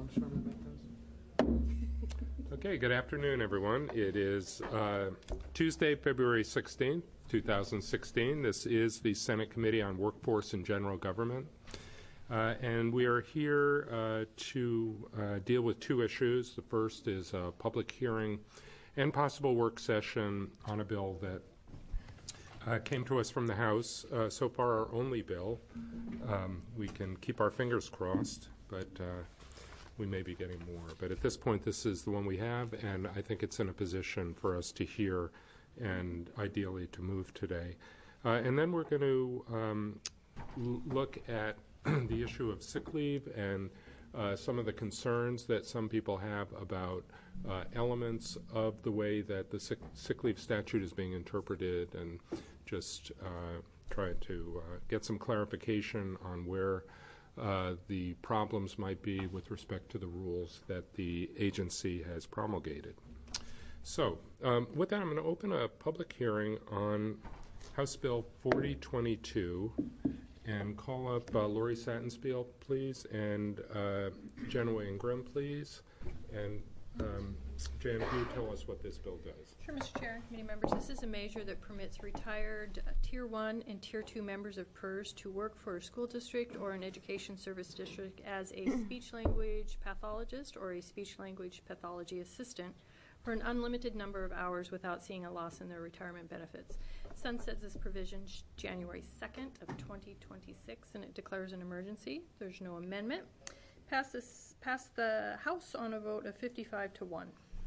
Okay, good afternoon, everyone. It is Tuesday, February 16th, 2016. This is the Senate Committee on Workforce and General Government. And we are here to deal with two issues. The first is a public hearing and possible work session on a bill that came to us from the House. So far, our only bill. We can keep our fingers crossed, but we may be getting more. But at this point, this is the one we have, and I think it's in a position for us to hear and ideally to move today. And then we're going to look at the issue of sick leave and some of the concerns that some people have about elements of the way that the sick leave statute is being interpreted, and just try to get some clarification on where the problems might be with respect to the rules that the agency has promulgated. So with that, I'm going to open a public hearing on House Bill 4022 and call up Lori Sattenspiel, please, and Genoa Ingram, please. And Jan, can you tell us what this bill does? Sure, Mr. Chair and committee members. This is a measure that permits retired Tier 1 and Tier 2 members of PERS to work for a school district or an education service district as a speech-language pathologist or a speech-language pathology assistant for an unlimited number of hours without seeing a loss in their retirement benefits. Sunsets this provision January 2nd of 2026, and it declares an emergency. There's no amendment. Passed the House on a vote of 55-1.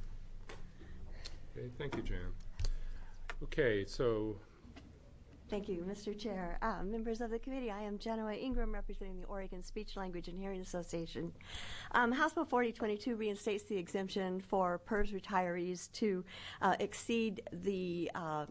Okay, thank you, Jan. Okay, so. Thank you, Mr. Chair. Members of the committee, I am Genoa Ingram, representing the Oregon Speech, Language, and Hearing Association. House Bill 4022 reinstates the exemption for PERS retirees to exceed the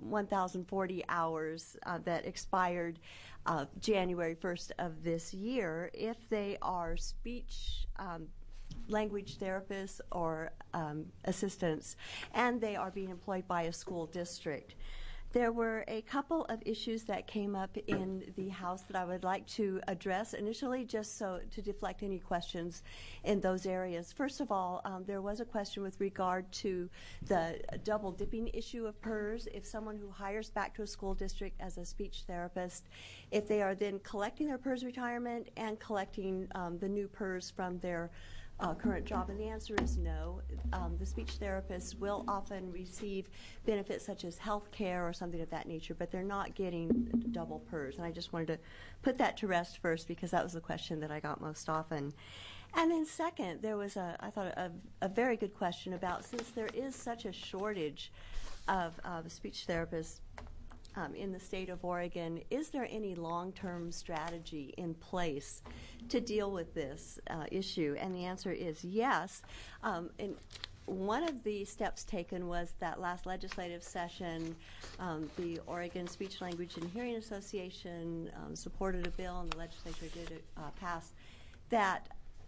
1,040 hours that expired January 1st of this year if they are speech language therapists or assistants, and they are being employed by a school district. There were a couple of issues that came up in the House that I would like to address initially, just so to deflect any questions in those areas. First of all, there was a question with regard to the double dipping issue of PERS. If someone who hires back to a school district as a speech therapist, if they are then collecting their PERS retirement and collecting the new PERS from their current job, and the answer is no. The speech therapists will often receive benefits such as health care or something of that nature, but they're not getting double PERS. And I just wanted to put that to rest first, because that was the question that I got most often. And then second, there was I thought a very good question about, since there is such a shortage of speech therapists in the state of Oregon, is there any long-term strategy in place to deal with this issue? And the answer is yes. And one of the steps taken was that last legislative session, the Oregon Speech, Language, and Hearing Association supported a bill, and the legislature did pass, that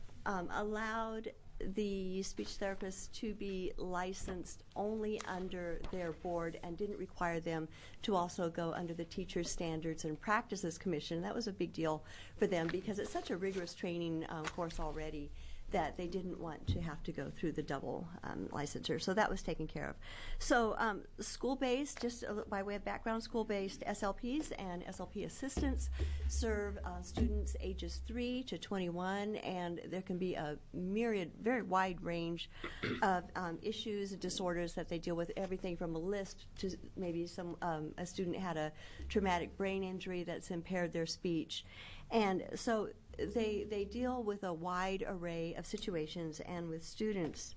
allowed the speech therapists to be licensed only under their board and didn't require them to also go under the Teachers Standards and Practices Commission. That was a big deal for them, because it's such a rigorous training course already that they didn't want to have to go through the double licensure. So that was taken care of. So school-based, just by way of background, school-based SLPs and SLP assistants serve students ages 3 to 21, and there can be a myriad, very wide range of issues and disorders that they deal with, everything from a list to maybe a student had a traumatic brain injury that's impaired their speech. And so they deal with a wide array of situations and with students.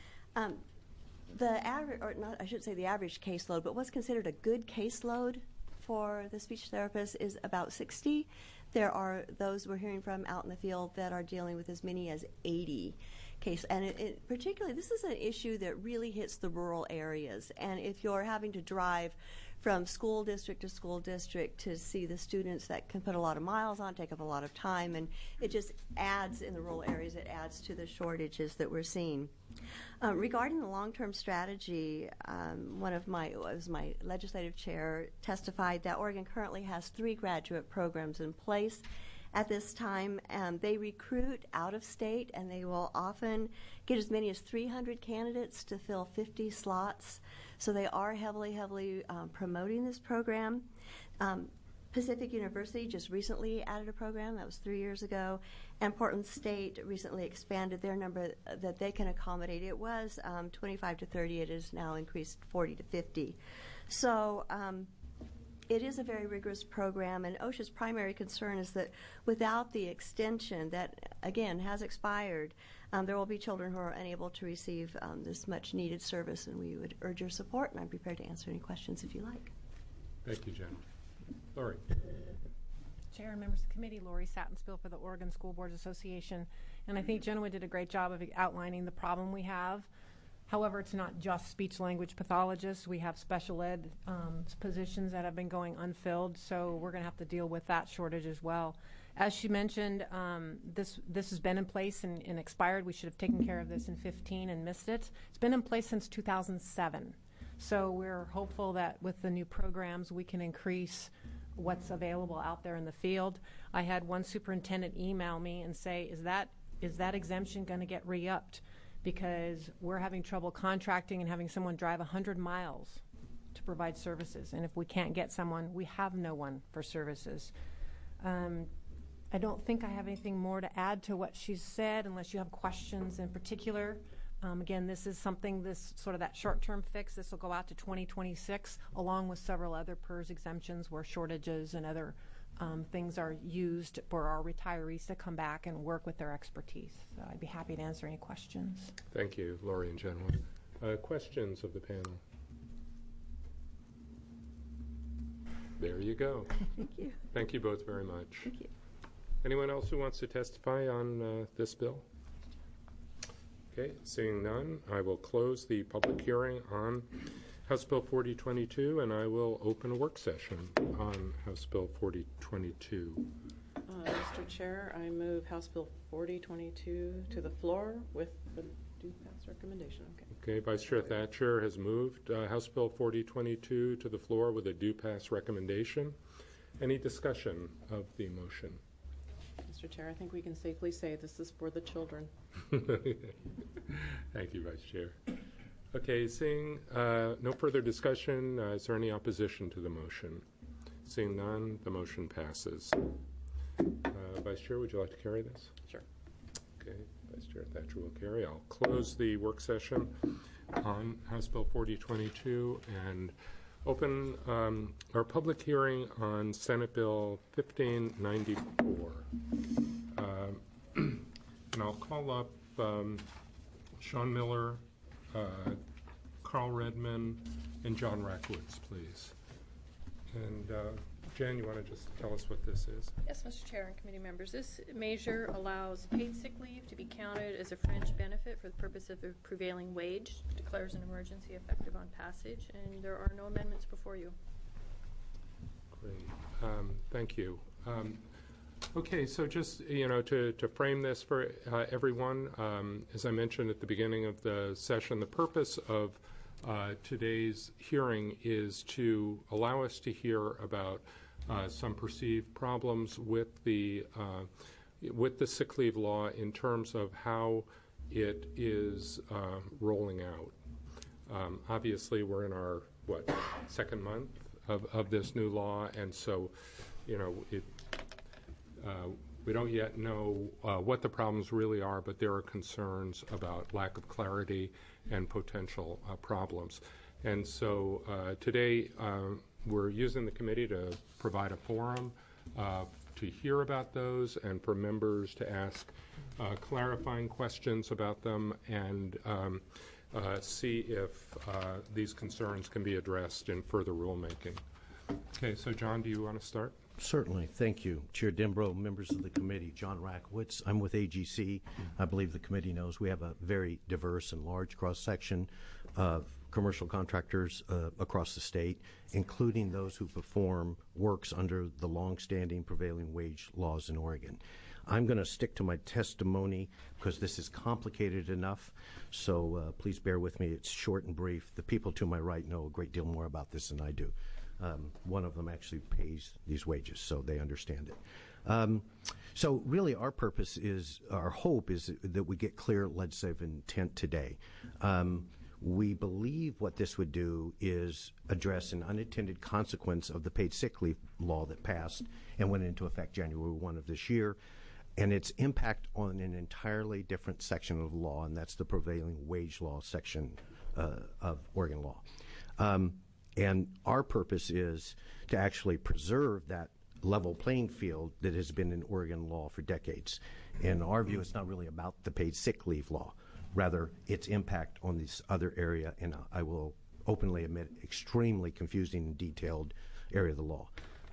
The average, or not, I should say the average caseload, but what's considered a good caseload for the speech therapist is about 60. There are those we're hearing from out in the field that are dealing with as many as 80 cases. And particularly, this is an issue that really hits the rural areas. And if you're having to drive from school district to school district to see the students, that can put a lot of miles on, take up a lot of time, and it just adds, in the rural areas, it adds to the shortages that we're seeing. Regarding the long-term strategy, my legislative chair testified that Oregon currently has 3 graduate programs in place, at this time. They recruit out of state, and they will often get as many as 300 candidates to fill 50 slots. So they are heavily promoting this program. Pacific University just recently added a program. That was 3 years ago. And Portland State recently expanded their number that they can accommodate. It was 25 to 30. It is now increased 40 to 50. So it is a very rigorous program, and OSHA's primary concern is that without the extension that, again, has expired, there will be children who are unable to receive this much-needed service, and we would urge your support, and I'm prepared to answer any questions if you like. Thank you, Jen. Lori. Chair and members of the committee, Lori Sattenspiel for the Oregon School Boards Association. And I think Genoa did a great job of outlining the problem we have. However, it's not just speech-language pathologists. We have special ed positions that have been going unfilled, so we're going to have to deal with that shortage as well. As she mentioned, this has been in place and expired. We should have taken care of this in 2015 and missed it. It's been in place since 2007. So we're hopeful that with the new programs we can increase what's available out there in the field. I had one superintendent email me and say, is that exemption going to get re-upped? Because we're having trouble contracting and having someone drive 100 miles to provide services. And if we can't get someone, we have no one for services. I don't think I have anything more to add to what she said unless you have questions in particular. Again, this is something, that short-term fix. This will go out to 2026, along with several other PERS exemptions where shortages and other things are used for our retirees to come back and work with their expertise. So I'd be happy to answer any questions. Thank you, Lori and General. Questions of the panel? There you go. Thank you. Thank you both very much. Thank you. Anyone else who wants to testify on this bill? Okay, seeing none, I will close the public hearing on House Bill 4022, and I will open a work session on House Bill 4022. Mr. Chair, I move House Bill 4022 to the floor with the due pass recommendation. Okay, Vice Chair Thatcher has moved House Bill 4022 to the floor with a due pass recommendation. Any discussion of the motion? Mr. Chair, I think we can safely say this is for the children. Thank you, Vice Chair. Okay, seeing no further discussion, is there any opposition to the motion? Seeing none, the motion passes. Vice Chair, would you like to carry this? Sure. Okay, Vice Chair Thatcher will carry. I'll close the work session on House Bill 4022 and open our public hearing on Senate Bill 1594. And I'll call up Sean Miller, Carl Redman, and John Rackwoods, please. And Jen, you want to just tell us what this is? Yes, Mr. Chair and committee members. This measure allows paid sick leave to be counted as a fringe benefit for the purpose of the prevailing wage, declares an emergency effective on passage, and there are no amendments before you. Great. Thank you. Okay, so just, to frame this for everyone, as I mentioned at the beginning of the session, the purpose of today's hearing is to allow us to hear about some perceived problems with the sick leave law in terms of how it is rolling out. Obviously, we're in our, second month of this new law, and so, we don't yet know what the problems really are, but there are concerns about lack of clarity and potential problems. And so today we're using the committee to provide a forum to hear about those and for members to ask clarifying questions about them and see if these concerns can be addressed in further rulemaking. Okay, so John, do you want to start? Certainly. Thank you. Chair Denbrough, members of the committee, John Rackwoods. I'm with AGC. I believe the committee knows we have a very diverse and large cross-section of commercial contractors across the state, including those who perform works under the long-standing prevailing wage laws in Oregon. I'm going to stick to my testimony because this is complicated enough, so please bear with me. It's short and brief. The people to my right know a great deal more about this than I do. One of them actually pays these wages, so they understand it. So really our hope is that we get clear legislative intent today. We believe what this would do is address an unintended consequence of the paid sick leave law that passed and went into effect January 1 of this year, and its impact on an entirely different section of the law, and that's the prevailing wage law section of Oregon law. And our purpose is to actually preserve that level playing field that has been in Oregon law for decades. In our view, it's not really about the paid sick leave law, rather its impact on this other area, and I will openly admit, extremely confusing and detailed area of the law.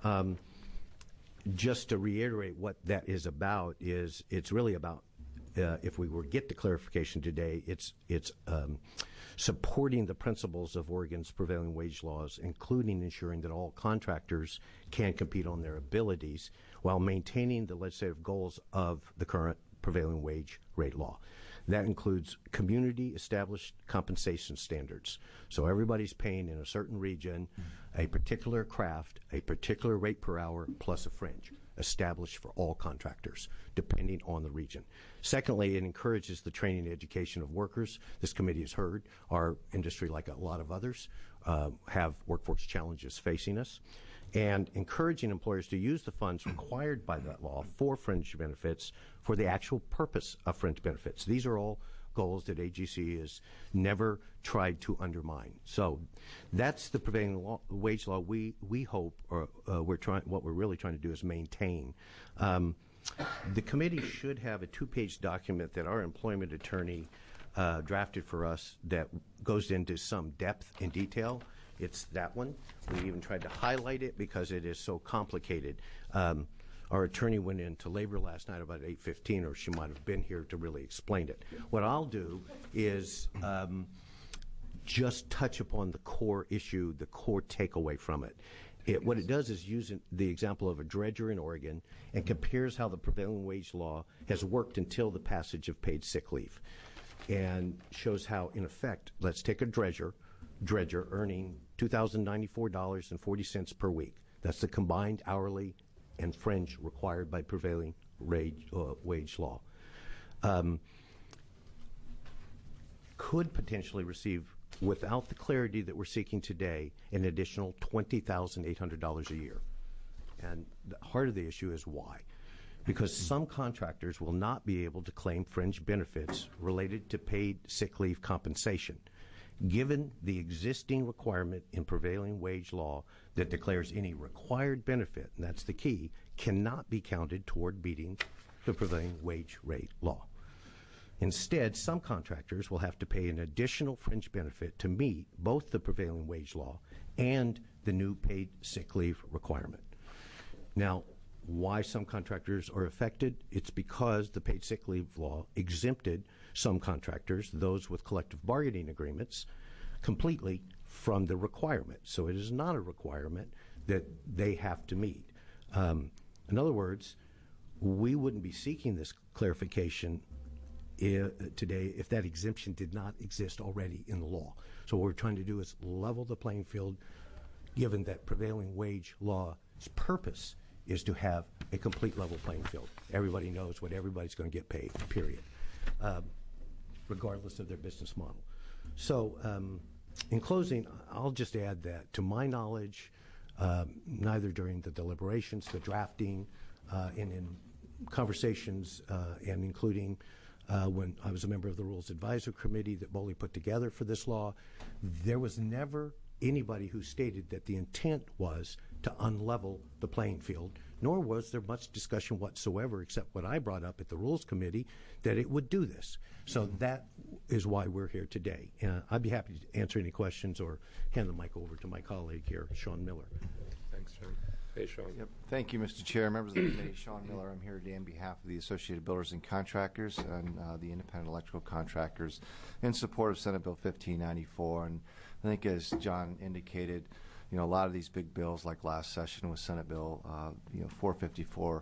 Just to reiterate what that is about, it's really about, if we were to get the clarification today, it's supporting the principles of Oregon's prevailing wage laws, including ensuring that all contractors can compete on their abilities while maintaining the legislative goals of the current prevailing wage rate law. That includes community-established compensation standards. So everybody's paying in a certain region a particular craft, a particular rate per hour, plus a fringe, established for all contractors, depending on the region. Secondly, it encourages the training and education of workers. This committee has heard our industry, like a lot of others, have workforce challenges facing us, and encouraging employers to use the funds required by that law for fringe benefits for the actual purpose of fringe benefits. These are all goals that AGC has never tried to undermine. So that's the prevailing wage law we hope, or what we're really trying to do is maintain. The committee should have a 2-page document that our employment attorney drafted for us that goes into some depth and detail. It's that one. We even tried to highlight it because it is so complicated. Our attorney went into labor last night about 8:15, or she might have been here to really explain it. What I'll do is just touch upon the core issue, the core takeaway from it. What it does is use the example of a dredger in Oregon and compares how the prevailing wage law has worked until the passage of paid sick leave, and shows how, in effect, let's take a dredger earning $2,094.40 per week. That's the combined hourly and fringe required by prevailing wage law. Could potentially receive, without the clarity that we're seeking today, an additional $20,800 a year. And the heart of the issue is why. Because some contractors will not be able to claim fringe benefits related to paid sick leave compensation, given the existing requirement in prevailing wage law that declares any required benefit, and that's the key, cannot be counted toward meeting the prevailing wage rate law. Instead, some contractors will have to pay an additional fringe benefit to meet both the prevailing wage law and the new paid sick leave requirement. Now, why some contractors are affected? It's because the paid sick leave law exempted some contractors, those with collective bargaining agreements, completely from the requirement. So it is not a requirement that they have to meet. In other words, we wouldn't be seeking this clarification today if that exemption did not exist already in the law. So what we're trying to do is level the playing field, given that prevailing wage law's purpose is to have a complete level playing field. Everybody knows what everybody's going to get paid, period, regardless of their business model. So in closing, I'll just add that, to my knowledge, neither during the deliberations, the drafting, and in conversations, and including when I was a member of the Rules Advisory Committee that Boley put together for this law, there was never anybody who stated that the intent was to unlevel the playing field, nor was there much discussion whatsoever, except what I brought up at the Rules Committee, that it would do this. So that is why we're here today. I'd be happy to answer any questions or hand the mic over to my colleague here, Sean Miller. Thanks, Sean. Hey, Sean. Yep. Thank you, Mr. Chair. Members of the committee, Sean Miller. I'm here today on behalf of the Associated Builders and Contractors and the Independent Electrical Contractors in support of Senate Bill 1594. And I think, as John indicated, a lot of these big bills, like last session with Senate Bill 454,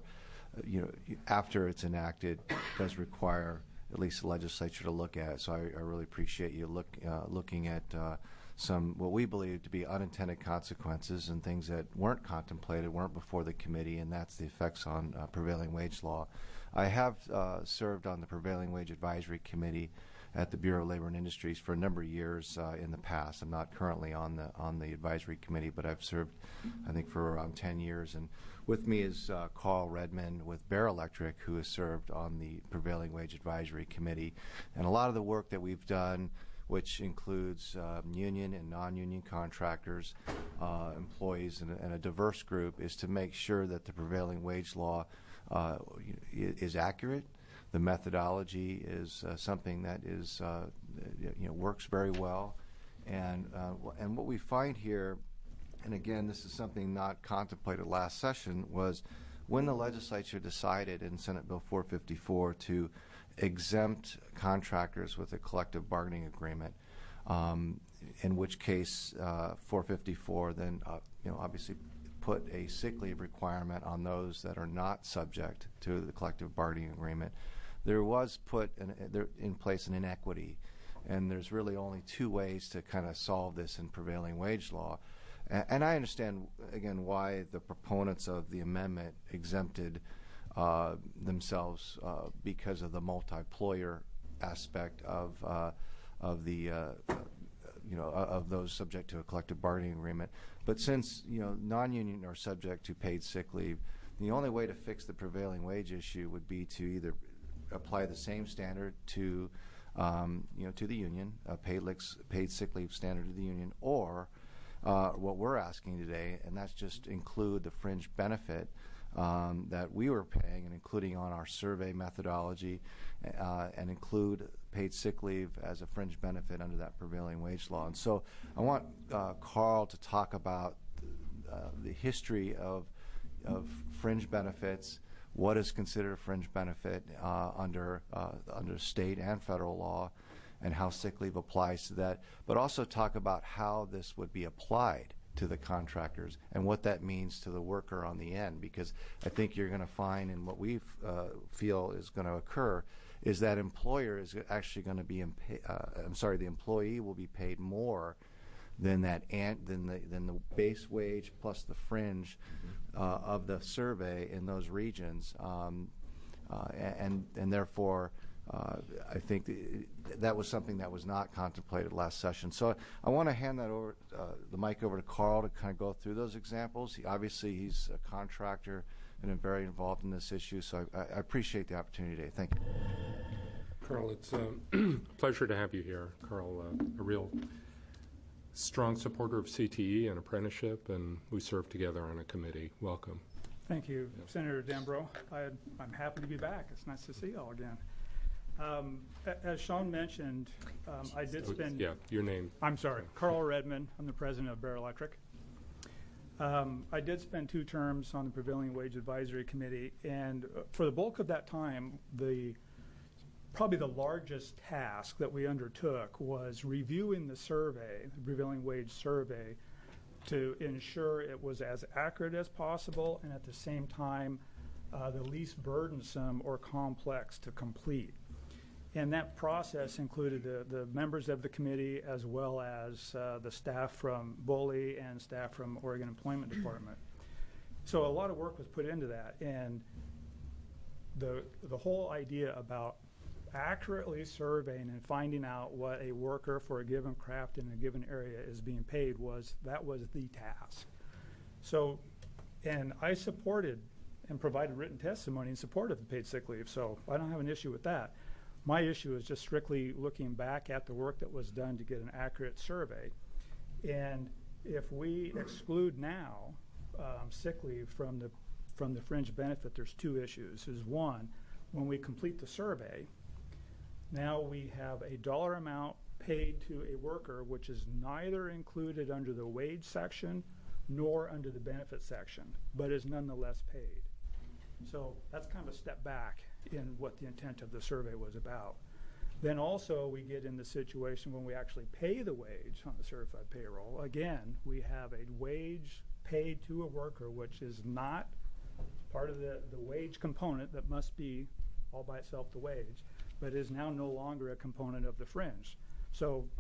after it's enacted, does require at least the legislature to look at it. So I really appreciate you looking at some what we believe to be unintended consequences and things that weren't contemplated, weren't before the committee, and that's the effects on prevailing wage law. I have served on the Prevailing Wage Advisory Committee at the Bureau of Labor and Industries for a number of years in the past. I'm not currently on the advisory committee, but I've served, I think, for around 10 years. And with me is Carl Redmond with Bear Electric, who has served on the Prevailing Wage Advisory Committee. And a lot of the work that we've done, which includes union and non-union contractors, employees, and a diverse group, is to make sure that the prevailing wage law is accurate. The methodology is something that is works very well, and what we find here, and again, this is something not contemplated last session, was when the legislature decided in Senate Bill 454 to exempt contractors with a collective bargaining agreement, in which case 454 then obviously put a sick leave requirement on those that are not subject to the collective bargaining agreement. There was put in place an inequity, and there's really only two ways to kind of solve this in prevailing wage law. And I understand, again, why the proponents of the amendment exempted themselves because of the multi-employer aspect of those subject to a collective bargaining agreement. But since non-union are subject to paid sick leave, the only way to fix the prevailing wage issue would be to either apply the same standard to the union, paid sick leave standard to the union, or what we're asking today, and that's just include the fringe benefit that we were paying and including on our survey methodology, and include paid sick leave as a fringe benefit under that prevailing wage law. And so I want Carl to talk about the history of fringe benefits, what is considered a fringe benefit under state and federal law, and how sick leave applies to that, but also talk about how this would be applied to the contractors and what that means to the worker on the end, because I think you're going to find, and what we feel is going to occur, is that employer is actually going to be the employee will be paid more than the base wage plus the fringe of the survey in those regions, and therefore I think that was something that was not contemplated last session. So I want to hand that over, the mic over to Carl to kind of go through those examples. Obviously, he's a contractor and very involved in this issue, so I appreciate the opportunity today. Thank you. Carl, it's a pleasure to have you here. Carl, a real strong supporter of CTE and apprenticeship, and we serve together on a committee. Welcome. Thank you, Senator Dembro. I'm happy to be back. It's nice to see you all again. As Sean mentioned, I did spend... Yeah, your name. I'm sorry, Carl Redmond. I'm the president of Bear Electric. I did spend 2 terms on the Prevailing Wage Advisory Committee, and for the bulk of that time, probably the largest task that we undertook was reviewing the survey, the Prevailing Wage Survey, to ensure it was as accurate as possible and at the same time the least burdensome or complex to complete. And that process included the members of the committee as well as the staff from BOLI and staff from Oregon Employment Department. So a lot of work was put into that, and the whole idea about accurately surveying and finding out what a worker for a given craft in a given area is being paid was the task. So, and I supported and provided written testimony in support of the paid sick leave, so I don't have an issue with that. My issue is just strictly looking back at the work that was done to get an accurate survey. And if we exclude now sick leave from the fringe benefit, there's 2 issues. Is one, when we complete the survey, now we have a dollar amount paid to a worker which is neither included under the wage section nor under the benefit section, but is nonetheless paid. So that's kind of a step back in what the intent of the survey was about. Then also we get in the situation when we actually pay the wage on the certified payroll. Again, we have a wage paid to a worker which is not part of the wage component that must be all by itself the wage, but is now no longer a component of the fringe. So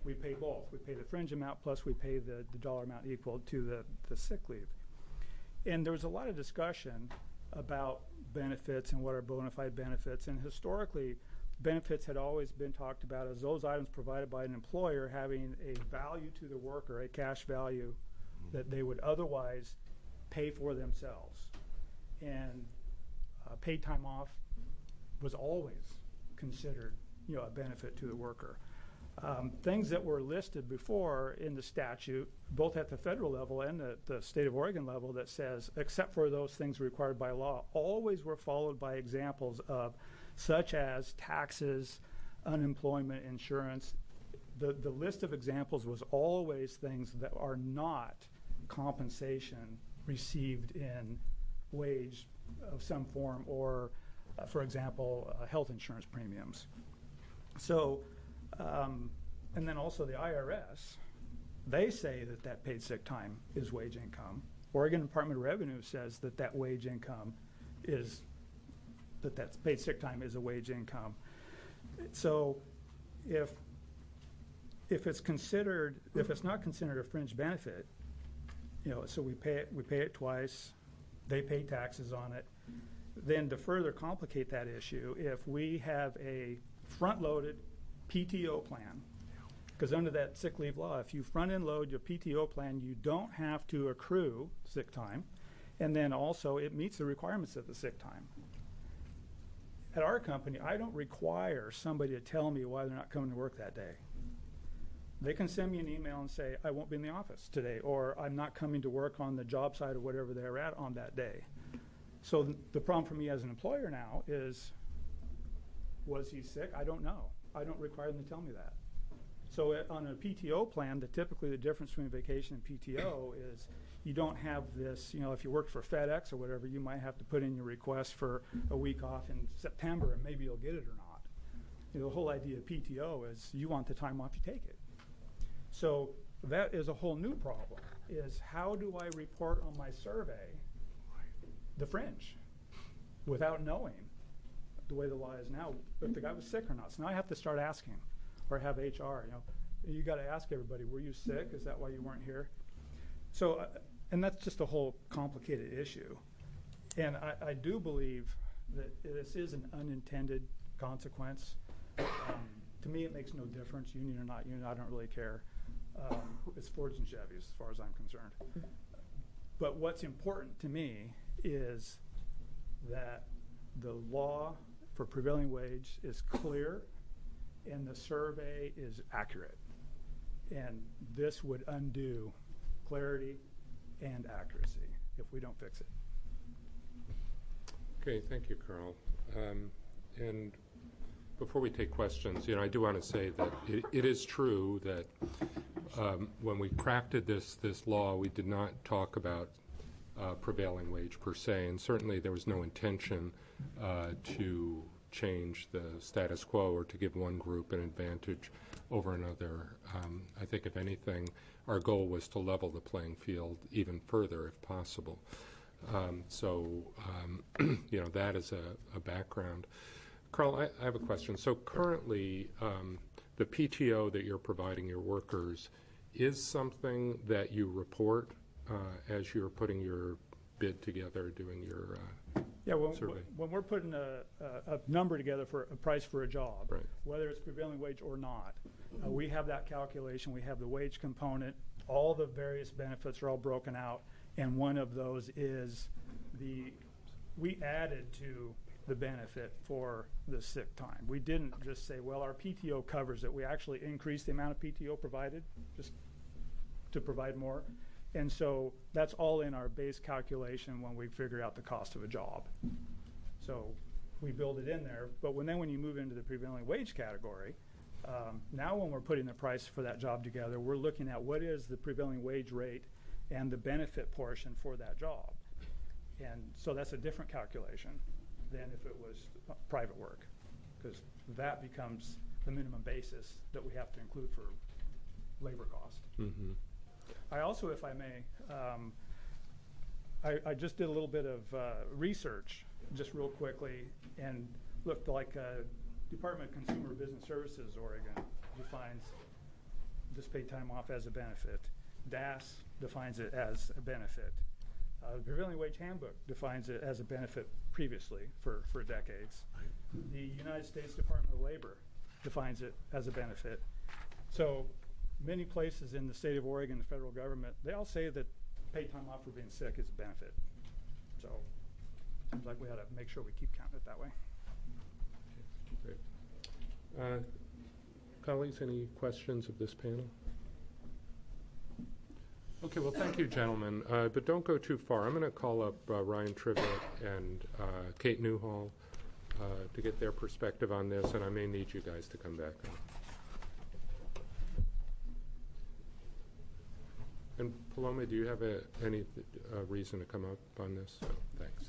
We pay both. We pay the fringe amount plus we pay the dollar amount equal to the sick leave. And there was a lot of discussion about benefits and what are bona fide benefits. And historically, benefits had always been talked about as those items provided by an employer having a value to the worker, a cash value that they would otherwise pay for themselves. And paid time off was always considered, a benefit to the worker. Things that were listed before in the statute, both at the federal level and the state of Oregon level, that says, except for those things required by law, always were followed by examples of such as taxes, unemployment insurance. The list of examples was always things that are not compensation received in wage of some form or, for example, health insurance premiums. So, and then also the IRS, they say that paid sick time is wage income. Oregon Department of Revenue says that wage income is, that paid sick time is a wage income. So if it's not considered a fringe benefit, so we pay it twice, they pay taxes on it. Then to further complicate that issue, if we have a front-loaded PTO plan, because under that sick leave law, if you front-end load your PTO plan, you don't have to accrue sick time, and then also it meets the requirements of the sick time. At our company, I don't require somebody to tell me why they're not coming to work that day. They can send me an email and say, I won't be in the office today, or I'm not coming to work on the job site or whatever they're at on that day. So the problem for me as an employer now is, was he sick? I don't know. I don't require them to tell me that. So on a PTO plan, typically the difference between vacation and PTO is you don't have this, if you work for FedEx or whatever, you might have to put in your request for a week off in September and maybe you'll get it or not. The whole idea of PTO is you want the time off, you take it. So that is a whole new problem, is how do I report on my survey the fringe without knowing the way the law is now if the guy was sick or not. So now I have to start asking, or have HR, you got to ask everybody, were you sick? Is that why you weren't here? So, and that's just a whole complicated issue. And I do believe that this is an unintended consequence. To me, it makes no difference, union or not union, I don't really care. It's Fords and Chevys as far as I'm concerned. But what's important to me is that the law for prevailing wage is clear and the survey is accurate. And this would undo clarity and accuracy if we don't fix it. Okay, thank you, Carl. And before we take questions, I do want to say that it is true that when we crafted this law, we did not talk about prevailing wage per se, and certainly there was no intention to change the status quo or to give one group an advantage over another. I think, if anything, our goal was to level the playing field even further if possible. That is a background. Carl, I have a question. So currently, the PTO that you're providing your workers is something that you report as you're putting your bid together, doing your survey? When we're putting a number together for a price for a job, right, whether it's prevailing wage or not, we have that calculation. We have the wage component. All the various benefits are all broken out, and one of those is we added to the benefit for the sick time. We didn't just say, well, our PTO covers it. We actually increased the amount of PTO provided just to provide more. And so that's all in our base calculation when we figure out the cost of a job. So we build it in there. But when you move into the prevailing wage category, now when we're putting the price for that job together, we're looking at what is the prevailing wage rate and the benefit portion for that job. And so that's a different calculation than if it was private work, because that becomes the minimum basis that we have to include for labor cost. Mm-hmm. I also, if I may, I just did a little bit of research just real quickly and looked like Department of Consumer Business Services, Oregon, defines this paid time off as a benefit. DAS defines it as a benefit. The Prevailing Wage Handbook defines it as a benefit previously for decades. The United States Department of Labor defines it as a benefit. So many places in the state of Oregon, the federal government, they all say that paid time off for being sick is a benefit. So it seems like we ought to make sure we keep counting it that way. Great. Colleagues, any questions of this panel? Okay, well, thank you, gentlemen. But don't go too far. I'm going to call up Ryan Tribbett and Kate Newhall to get their perspective on this, and I may need you guys to come back. And Paloma, do you have any reason to come up on this? So, thanks.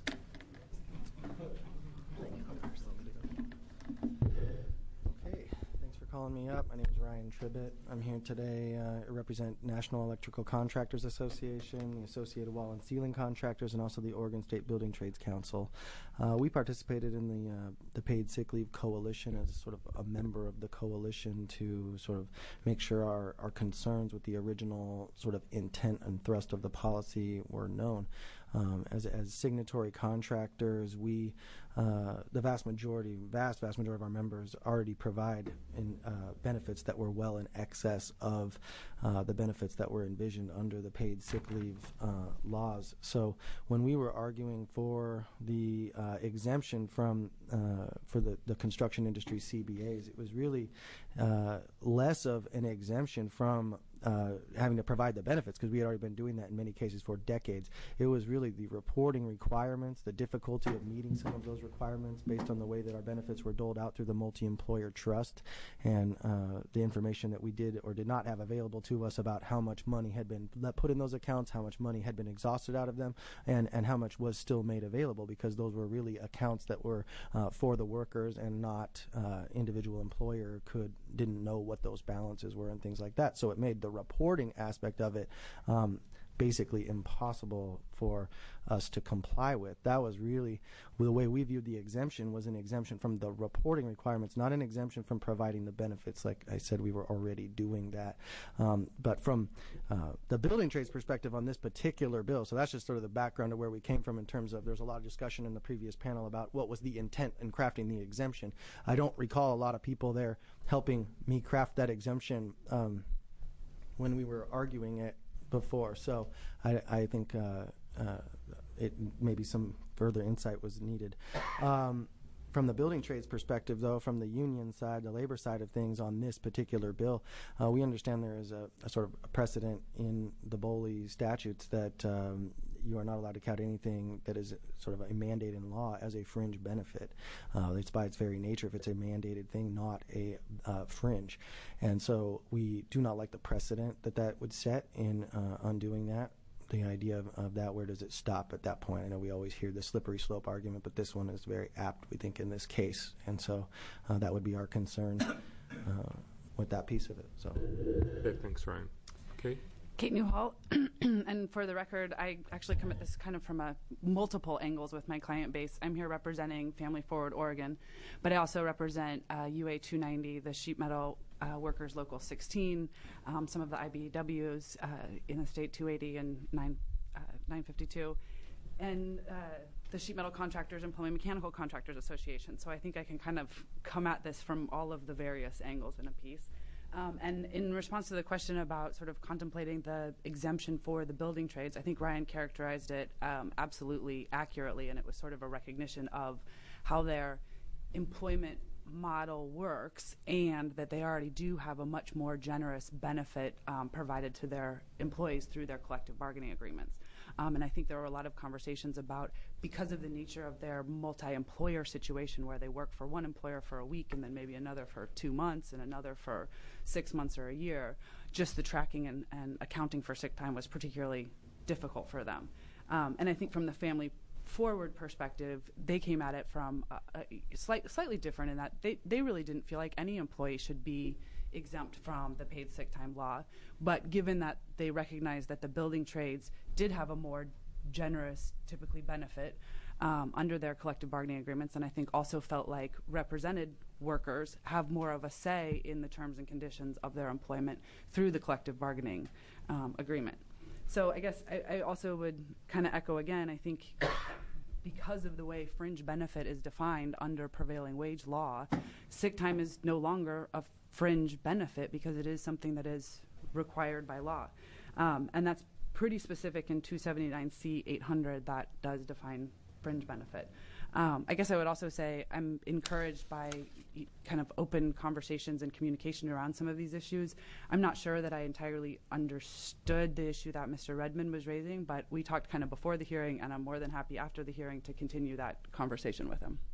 Okay, thanks for calling me up. My name is Ryan Tribbett. I'm here today. I represent National Electrical Contractors Association, the Associated Wall and Ceiling Contractors, and also the Oregon State Building Trades Council. We participated in the Paid Sick Leave Coalition as sort of a member of the coalition to sort of make sure our concerns with the original sort of intent and thrust of the policy were known. As signatory contractors, we, the vast majority of our members already provide benefits that were well in excess of the benefits that were envisioned under the paid sick leave laws. So when we were arguing for the exemption from for the construction industry CBAs, it was really less of an exemption from having to provide the benefits, because we had already been doing that in many cases for decades. It was really the reporting requirements, the difficulty of meeting some of those requirements based on the way that our benefits were doled out through the multi-employer trust, and the information that we did or did not have available to us about how much money had been put in those accounts, how much money had been exhausted out of them, and how much was still made available, because those were really accounts that were for the workers, and not individual employer didn't know what those balances were and things like that. So it made the reporting aspect of it basically impossible for us to comply with. That was really the way we viewed the exemption, was an exemption from the reporting requirements, not an exemption from providing the benefits. Like I said, we were already doing that. But from the building trades perspective on this particular bill, so that's just sort of the background of where we came from in terms of, there's a lot of discussion in the previous panel about what was the intent in crafting the exemption. I don't recall a lot of people there helping me craft that exemption when we were arguing it before. So I think it maybe some further insight was needed. From the building trades perspective, though, from the union side, the labor side of things on this particular bill, we understand there is a sort of a precedent in the BOLI statutes that you are not allowed to count anything that is sort of a mandate in law as a fringe benefit. It's by its very nature, if it's a mandated thing, not a fringe. And so we do not like the precedent that would set in undoing that. The idea of that, where does it stop at that point? I know we always hear the slippery slope argument, but this one is very apt, we think, in this case. And so that would be our concern with that piece of it. So, Okay, thanks, Ryan. Kate? Kate Newhall, and for the record, I actually come at this kind of from multiple angles with my client base. I'm here representing Family Forward Oregon, but I also represent UA 290, the sheet metal workers local 16, some of the IBEWs in the state 280 and 952, and the Sheet Metal Contractors and Plumbing Mechanical Contractors Association. So I think I can kind of come at this from all of the various angles in a piece. And in response to the question about sort of contemplating the exemption for the building trades, I think Ryan characterized it absolutely accurately, and it was sort of a recognition of how their employment model works, and that they already do have a much more generous benefit provided to their employees through their collective bargaining agreements. And I think there were a lot of conversations about, because of the nature of their multi-employer situation, where they work for one employer for a week and then maybe another for 2 months and another for 6 months or a year, just the tracking and accounting for sick time was particularly difficult for them. And I think from the Family Forward perspective, they came at it from slightly different in that they really didn't feel like any employee should be exempt from the paid sick time law. But given that they recognized that the building trades did have a more generous, typically benefit under their collective bargaining agreements, and I think also felt like represented workers have more of a say in the terms and conditions of their employment through the collective bargaining agreement. So I guess I also would kind of echo again, I think because of the way fringe benefit is defined under prevailing wage law, sick time is no longer a fringe benefit because it is something that is required by law. And that's pretty specific in 279C 800 that does define fringe benefit. I guess I would also say I'm encouraged by kind of open conversations and communication around some of these issues. I'm not sure that I entirely understood the issue that Mr. Redmond was raising, but we talked kind of before the hearing, and I'm more than happy after the hearing to continue that conversation with him.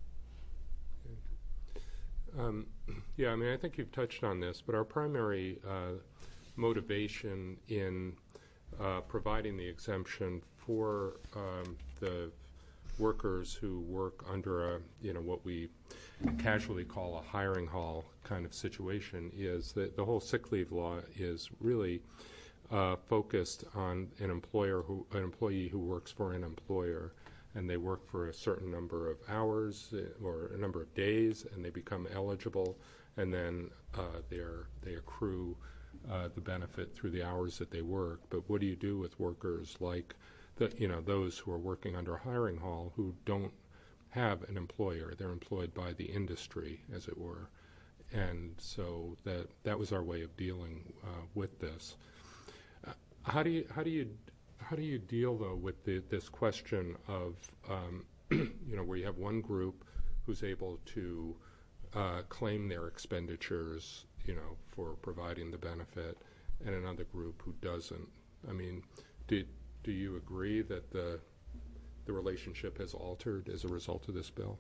Yeah, I mean, I think you've touched on this, but our primary motivation in providing the exemption for the workers who work under a, what we casually call a hiring hall kind of situation is that the whole sick leave law is really focused on an employee who works for an employer, and they work for a certain number of hours or a number of days, and they become eligible, and then they accrue the benefit through the hours that they work. But what do you do with workers like those who are working under a hiring hall who don't have an employer? They're employed by the industry, as it were. And so that was our way of dealing with this. How do you deal though with this question of where you have one group who's able to claim their expenditures for providing the benefit, and another group who doesn't? I mean, do you agree that the relationship has altered as a result of this bill?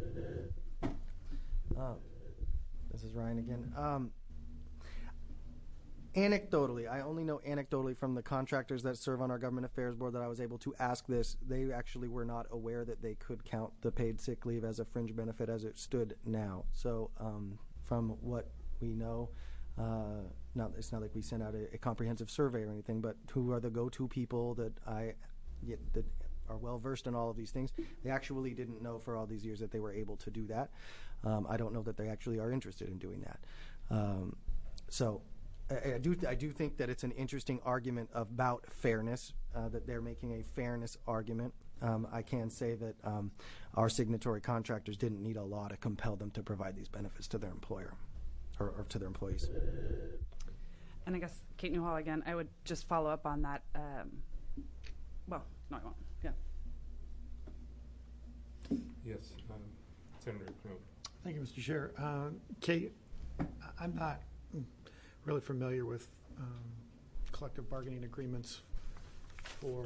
This is Ryan again. Anecdotally, I only know anecdotally from the contractors that serve on our government affairs board that I was able to ask this. They actually were not aware that they could count the paid sick leave as a fringe benefit as it stood now. So from what we know, it's not like we sent out a comprehensive survey or anything, but who are the go-to people that that are well-versed in all of these things. They actually didn't know for all these years that they were able to do that. I don't know that they actually are interested in doing that. So I do think that it's an interesting argument about fairness, that they're making a fairness argument. I can say that our signatory contractors didn't need a law to compel them to provide these benefits to their employer or to their employees. And I guess, Kate Newhall again, I would just follow up on that. No, I won't. Yeah. Yes, Senator Knoop. Thank you, Mr. Chair. Kate, I'm not really familiar with collective bargaining agreements for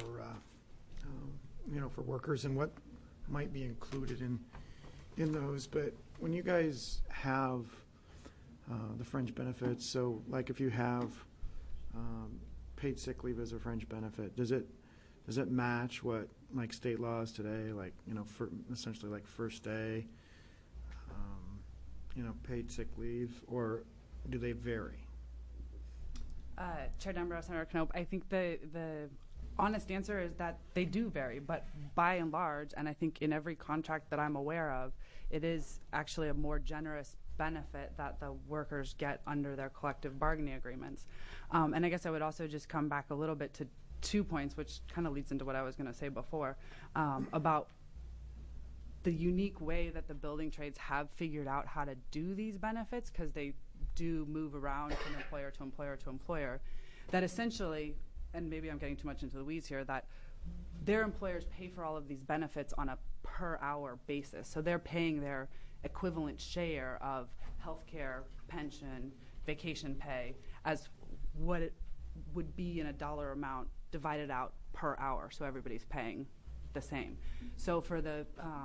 for workers and what might be included in those. But when you guys have the fringe benefits, so like if you have paid sick leave as a fringe benefit, does it match what like state laws today, like for essentially like first day, paid sick leave, or do they vary? Chair Dunborough, Senator Knoop, I think the honest answer is that they do vary, but by and large, and I think in every contract that I'm aware of, it is actually a more generous benefit that the workers get under their collective bargaining agreements. And I guess I would also just come back a little bit to 2 points, which kind of leads into what I was going to say before, about the unique way that the building trades have figured out how to do these benefits, because they do move around from employer to employer to employer, that essentially, and maybe I'm getting too much into the weeds here, that their employers pay for all of these benefits on a per hour basis. So they're paying their equivalent share of health care, pension, vacation pay as what it would be in a dollar amount divided out per hour. So everybody's paying the same. So for the,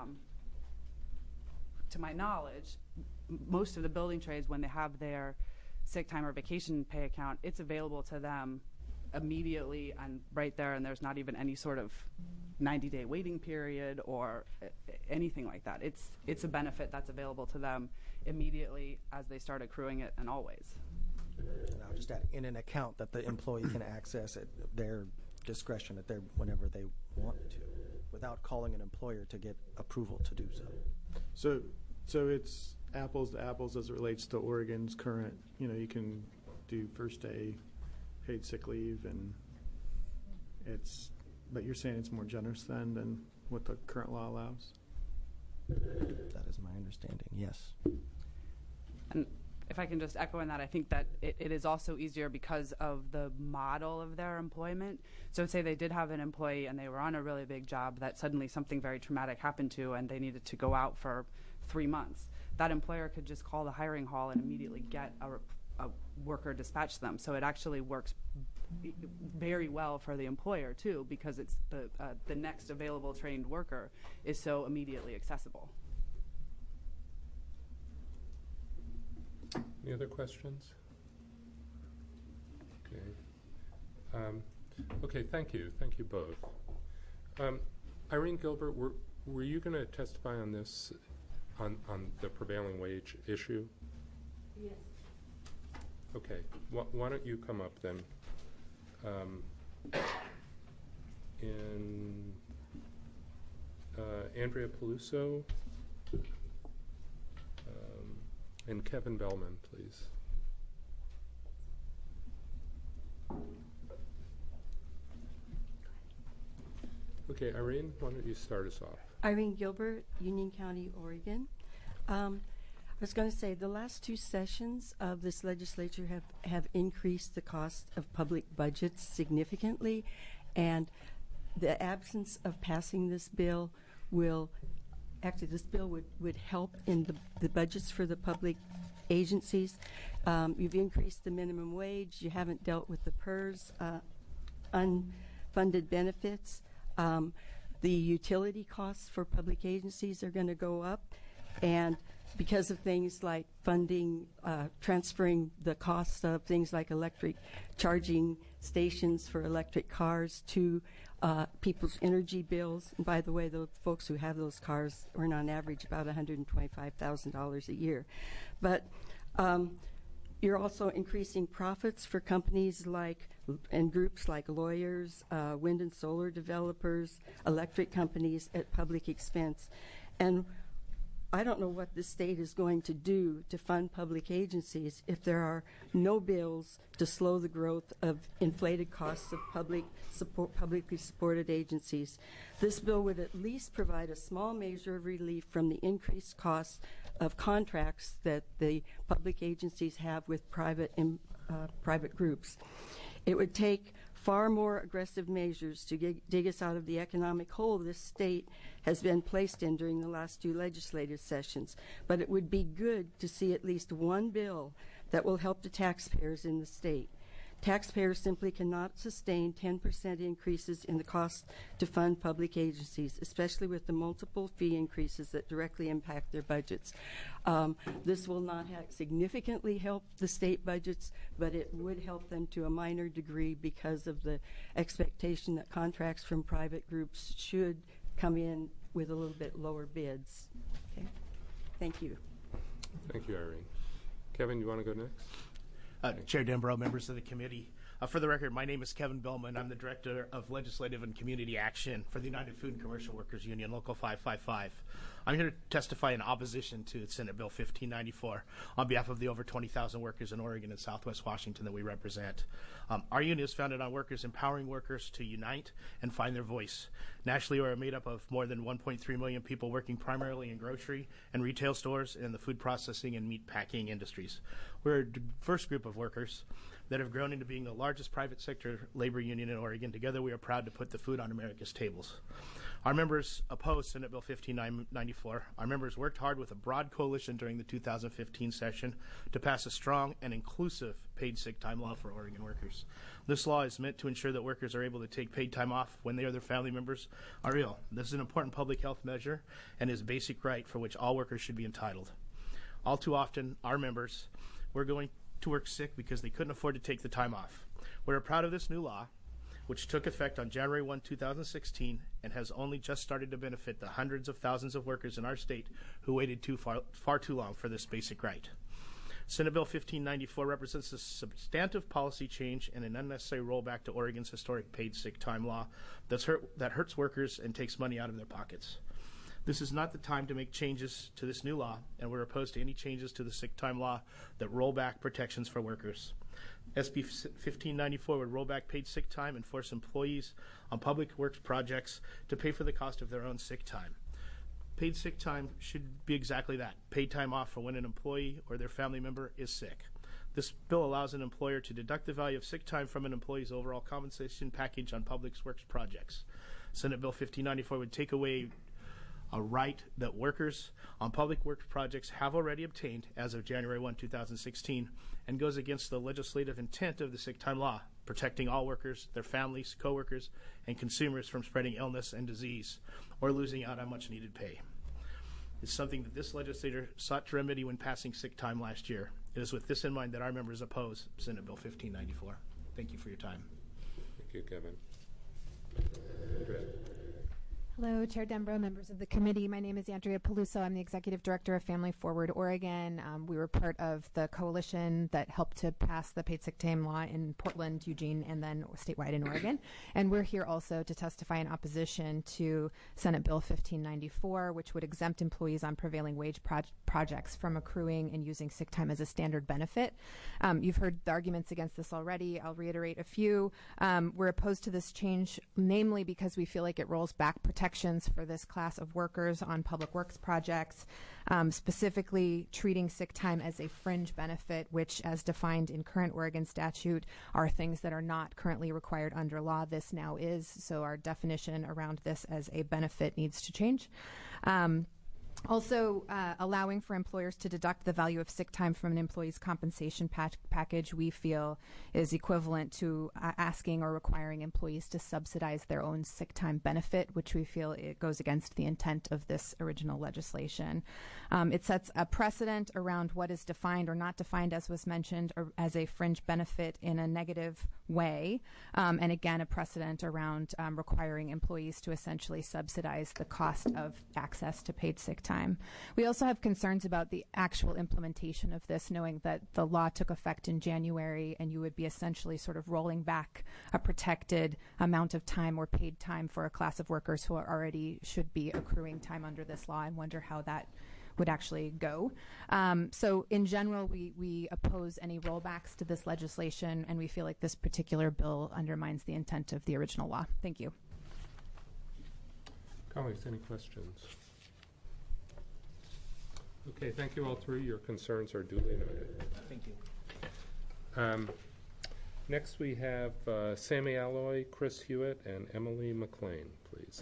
to my knowledge, most of the building trades, when they have their sick time or vacation pay account, it's available to them immediately and right there, and there's not even any sort of 90-day waiting period or anything like that. It's a benefit that's available to them immediately as they start accruing it, and always. And I'll just add, in an account that the employee can access at their discretion, at whenever they want to, without calling an employer to get approval to do so. So it's apples to apples as it relates to Oregon's current, you can do first day paid sick leave, and but you're saying it's more generous than what the current law allows? That is my understanding, yes. And if I can just echo on that, I think that it is also easier because of the model of their employment. So say they did have an employee and they were on a really big job that suddenly something very traumatic happened to and they needed to go out for 3 months. That employer could just call the hiring hall and immediately get a worker dispatched to them. So it actually works very well for the employer too, because it's the next available trained worker is so immediately accessible. Any other questions? Okay. Okay, thank you. Thank you both. Irene Gilbert, were you going to testify on this, on the prevailing wage issue? Yes. Okay. Why don't you come up then? And Andrea Peluso and Kevin Bellman, please. Okay, Irene, why don't you start us off? Irene Gilbert, Union County, Oregon. I was going to say the last 2 sessions of this legislature have increased the cost of public budgets significantly, and the absence of passing this bill would help in the budgets for the public agencies. You've increased the minimum wage. You haven't dealt with the PERS unfunded benefits. The utility costs for public agencies are going to go up, and because of things like funding, transferring the costs of things like electric charging stations for electric cars to people's energy bills. And by the way, the folks who have those cars earn on average about $125,000 a year. But you're also increasing profits for companies and groups like lawyers, wind and solar developers, electric companies at public expense. And I don't know what the state is going to do to fund public agencies if there are no bills to slow the growth of inflated costs of publicly supported agencies. This bill would at least provide a small measure of relief from the increased costs of contracts that the public agencies have with private groups. It would take far more aggressive measures to dig us out of the economic hole this state has been placed in during the last 2 legislative sessions. But it would be good to see at least one bill that will help the taxpayers in the state. Taxpayers simply cannot sustain 10% increases in the cost to fund public agencies, especially with the multiple fee increases that directly impact their budgets. This will not significantly help the state budgets, but it would help them to a minor degree because of the expectation that contracts from private groups should come in with a little bit lower bids. Okay. Thank you. Thank you, Irene. Kevin, you want to go next? Chair Dembrow, members of the committee. For the record, my name is Kevin Bellman. I'm the Director of Legislative and Community Action for the United Food and Commercial Workers Union, Local 555. I'm here to testify in opposition to Senate Bill 1594 on behalf of the over 20,000 workers in Oregon and Southwest Washington that we represent. Our union is founded on workers empowering workers to unite and find their voice. Nationally, we are made up of more than 1.3 million people working primarily in grocery and retail stores and the food processing and meat packing industries. We're a diverse group of workers that have grown into being the largest private sector labor union in Oregon. Together, we are proud to put the food on America's tables. Our members opposed Senate Bill 1594. Our members worked hard with a broad coalition during the 2015 session to pass a strong and inclusive paid sick time law for Oregon workers. This law is meant to ensure that workers are able to take paid time off when they or their family members are ill. This is an important public health measure and is a basic right for which all workers should be entitled. All too often, our members were going to work sick because they couldn't afford to take the time off. We're proud of this new law, which took effect on January 1, 2016, and has only just started to benefit the hundreds of thousands of workers in our state who waited far too long for this basic right. Senate Bill 1594 represents a substantive policy change and an unnecessary rollback to Oregon's historic paid sick time law that hurts workers and takes money out of their pockets. This is not the time to make changes to this new law, and we're opposed to any changes to the sick time law that roll back protections for workers. SB 1594 would roll back paid sick time and force employees on public works projects to pay for the cost of their own sick time. Paid sick time should be exactly that, paid time off for when an employee or their family member is sick. This bill allows an employer to deduct the value of sick time from an employee's overall compensation package on public works projects. Senate Bill 1594 would take away a right that workers on public works projects have already obtained as of January 1, 2016, and goes against the legislative intent of the sick time law, protecting all workers, their families, coworkers, and consumers from spreading illness and disease or losing out on much needed pay. It's something that this legislator sought to remedy when passing sick time last year. It is with this in mind that our members oppose Senate Bill 1594. Thank you for your time. Thank you, Kevin. Andrea. Hello, Chair Denbrough, members of the committee. My name is Andrea Peluso. I'm the Executive Director of Family Forward Oregon. We were part of the coalition that helped to pass the paid sick time law in Portland, Eugene, and then statewide in Oregon. And we're here also to testify in opposition to Senate Bill 1594, which would exempt employees on prevailing wage projects from accruing and using sick time as a standard benefit. You've heard the arguments against this already. I'll reiterate a few. We're opposed to this change, namely because we feel like it rolls back protections for this class of workers on public works projects, specifically treating sick time as a fringe benefit, which, as defined in current Oregon statute, are things that are not currently required under law. This now is, so our definition around this as a benefit needs to change. Also, allowing for employers to deduct the value of sick time from an employee's compensation package, we feel, is equivalent to asking or requiring employees to subsidize their own sick time benefit, which we feel it goes against the intent of this original legislation. It sets a precedent around what is defined or not defined, as was mentioned, or as a fringe benefit in a negative way, and again, a precedent around requiring employees to essentially subsidize the cost of access to paid sick time. We also have concerns about the actual implementation of this, knowing that the law took effect in January and you would be essentially sort of rolling back a protected amount of time or paid time for a class of workers who are already should be accruing time under this law, and wonder how that would actually go. So in general, we oppose any rollbacks to this legislation, and we feel like this particular bill undermines the intent of the original law. Thank you. Colleagues, any questions? Okay, thank you all three. Your concerns are duly noted. Thank you. Next we have Sammy Alloy, Chris Hewitt, and Emily McLean, please.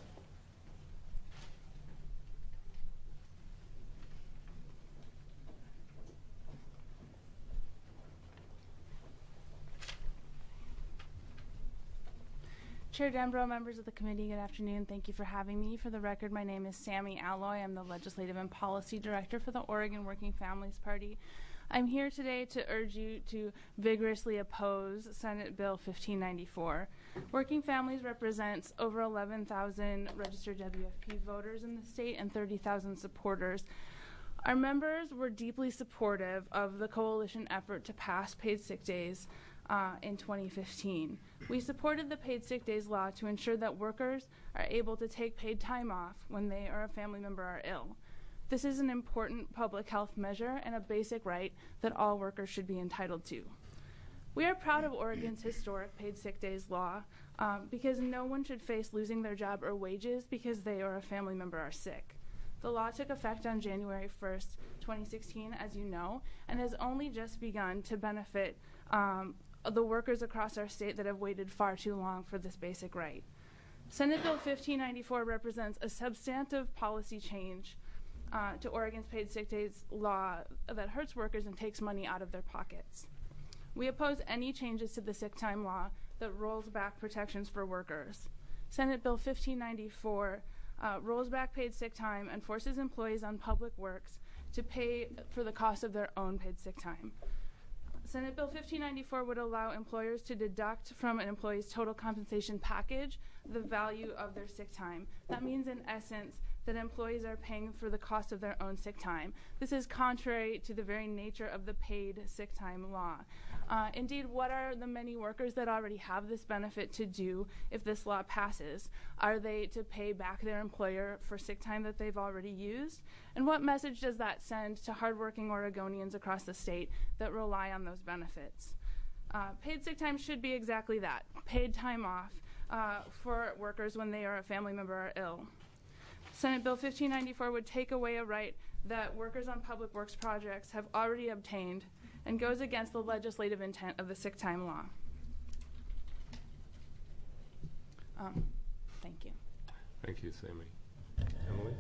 Chair Denbrough, members of the committee, good afternoon. Thank you for having me. For the record, my name is Sammy Alloy. I'm the Legislative and Policy Director for the Oregon Working Families Party. I'm here today to urge you to vigorously oppose Senate Bill 1594. Working Families represents over 11,000 registered WFP voters in the state and 30,000 supporters. Our members were deeply supportive of the coalition effort to pass paid sick days in 2015. We supported the paid sick days law to ensure that workers are able to take paid time off when they or a family member are ill. This is an important public health measure and a basic right that all workers should be entitled to. We are proud of Oregon's historic paid sick days law because no one should face losing their job or wages because they or a family member are sick. The law took effect on January 1st, 2016, as you know, and has only just begun to benefit the workers across our state that have waited far too long for this basic right. Senate Bill 1594 represents a substantive policy change to Oregon's paid sick days law that hurts workers and takes money out of their pockets. We oppose any changes to the sick time law that rolls back protections for workers. Senate Bill 1594 rolls back paid sick time and forces employees on public works to pay for the cost of their own paid sick time. Senate Bill 1594 would allow employers to deduct from an employee's total compensation package the value of their sick time. That means, in essence, that employees are paying for the cost of their own sick time. This is contrary to the very nature of the paid sick time law. Indeed, what are the many workers that already have this benefit to do if this law passes? Are they to pay back their employer for sick time that they've already used? And what message does that send to hardworking Oregonians across the state that rely on those benefits? Paid sick time should be exactly that, paid time off for workers when they or a family member are ill. Senate Bill 1594 would take away a right that workers on public works projects have already obtained and goes against the legislative intent of the sick time law. Thank you. Thank you, Sammy. Emily?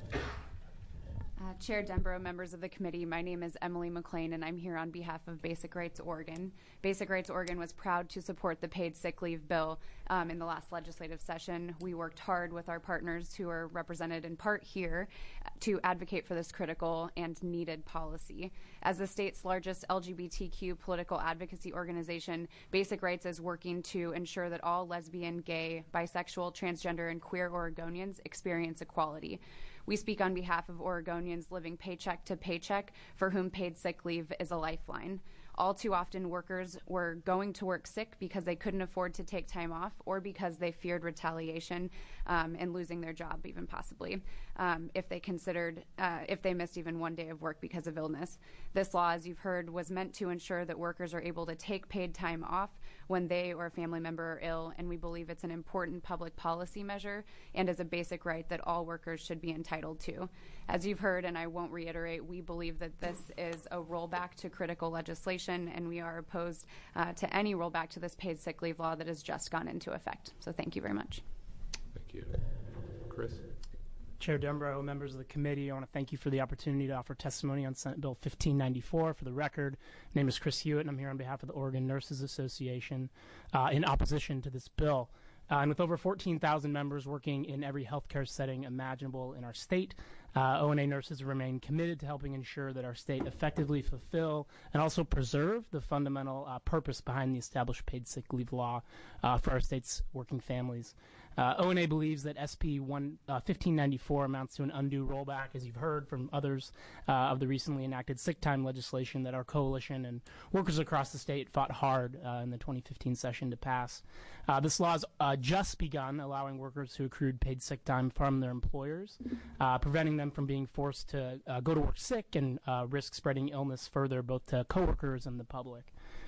Chair Denbrough, members of the committee, my name is Emily McLean, and I'm here on behalf of Basic Rights Oregon. Basic Rights Oregon was proud to support the paid sick leave bill in the last legislative session. We worked hard with our partners who are represented in part here to advocate for this critical and needed policy. As the state's largest LGBTQ political advocacy organization, Basic Rights is working to ensure that all lesbian, gay, bisexual, transgender, and queer Oregonians experience equality. We speak on behalf of Oregonians living paycheck to paycheck for whom paid sick leave is a lifeline. All too often, workers were going to work sick because they couldn't afford to take time off or because they feared retaliation and losing their job, even possibly, if they missed even one day of work because of illness. This law, as you've heard, was meant to ensure that workers are able to take paid time off when they or a family member are ill, and we believe it's an important public policy measure and is a basic right that all workers should be entitled to. As you've heard, and I won't reiterate, we believe that this is a rollback to critical legislation, and we are opposed to any rollback to this paid sick leave law that has just gone into effect. So thank you very much. Thank you. Chris? Chair Denbrough, members of the committee, I want to thank you for the opportunity to offer testimony on Senate Bill 1594. For the record, my name is Chris Hewitt, and I'm here on behalf of the Oregon Nurses Association in opposition to this bill. And with over 14,000 members working in every healthcare setting imaginable in our state, ONA nurses remain committed to helping ensure that our state effectively fulfill and also preserve the fundamental purpose behind the established paid sick leave law for our state's working families. ONA believes that SB 1594 amounts to an undue rollback, as you've heard from others, of the recently enacted sick time legislation that our coalition and workers across the state fought hard in the 2015 session to pass. This law has just begun allowing workers who accrued paid sick time from their employers, preventing them from being forced to go to work sick and risk spreading illness further both to coworkers and the public.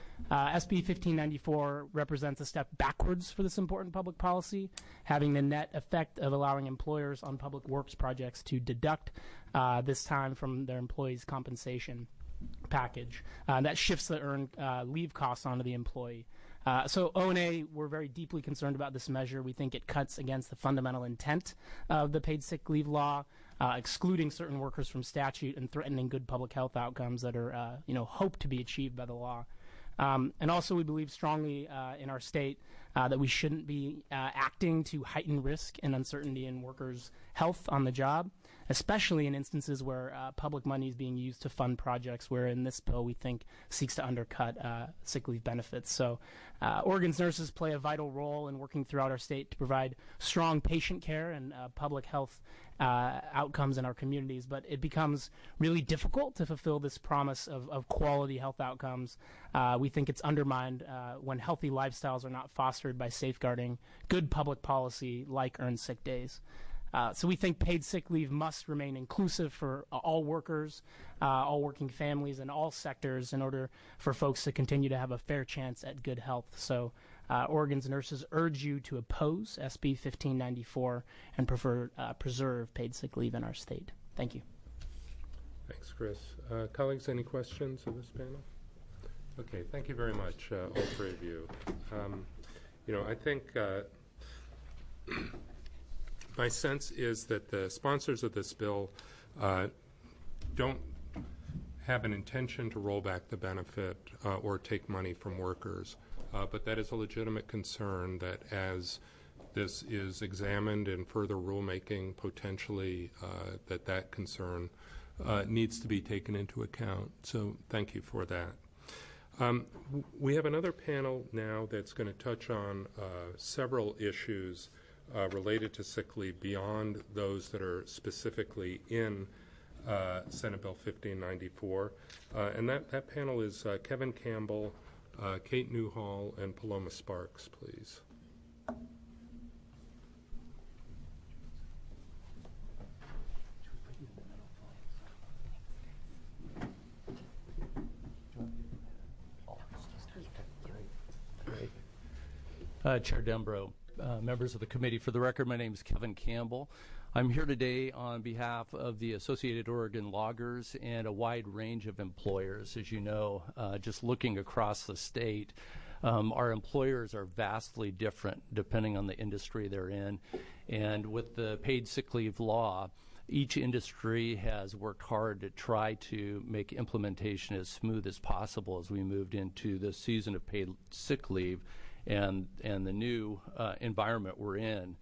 SB 1594 represents a step backwards for this important public policy, having the net effect of allowing employers on public works projects to deduct this time from their employees' compensation package. That shifts the earned leave costs onto the employee. So ONA, we're very deeply concerned about this measure. We think it cuts against the fundamental intent of the paid sick leave law, excluding certain workers from statute and threatening good public health outcomes that are, hoped to be achieved by the law. And also we believe strongly in our state that we shouldn't be acting to heighten risk and uncertainty in workers' health on the job, especially in instances where public money is being used to fund projects where in this bill we think seeks to undercut sick leave benefits. So Oregon's nurses play a vital role in working throughout our state to provide strong patient care and public health outcomes in our communities, but it becomes really difficult to fulfill this promise of quality health outcomes. We think it's undermined when healthy lifestyles are not fostered by safeguarding good public policy like earned sick days. So we think paid sick leave must remain inclusive for all workers, all working families, and all sectors in order for folks to continue to have a fair chance at good health. So Oregon's nurses urge you to oppose SB 1594 and preserve paid sick leave in our state. Thank you. Thanks, Chris. Colleagues, any questions of this panel? Okay, thank you very much, all three of you. I think my sense is that the sponsors of this bill don't have an intention to roll back the benefit or take money from workers. But that is a legitimate concern that as this is examined in further rulemaking, potentially that concern needs to be taken into account. So thank you for that. We have another panel now that's going to touch on several issues related to sick leave beyond those that are specifically in Senate Bill 1594. And that panel is Kevin Campbell, Kate Newhall and Paloma Sparks, please. Chair Dembro, members of the committee, for the record, my name is Kevin Campbell. I'm here today on behalf of the Associated Oregon Loggers and a wide range of employers. As you know, just looking across the state, our employers are vastly different depending on the industry they're in. And with the paid sick leave law, each industry has worked hard to try to make implementation as smooth as possible as we moved into the season of paid sick leave and the new environment we're in.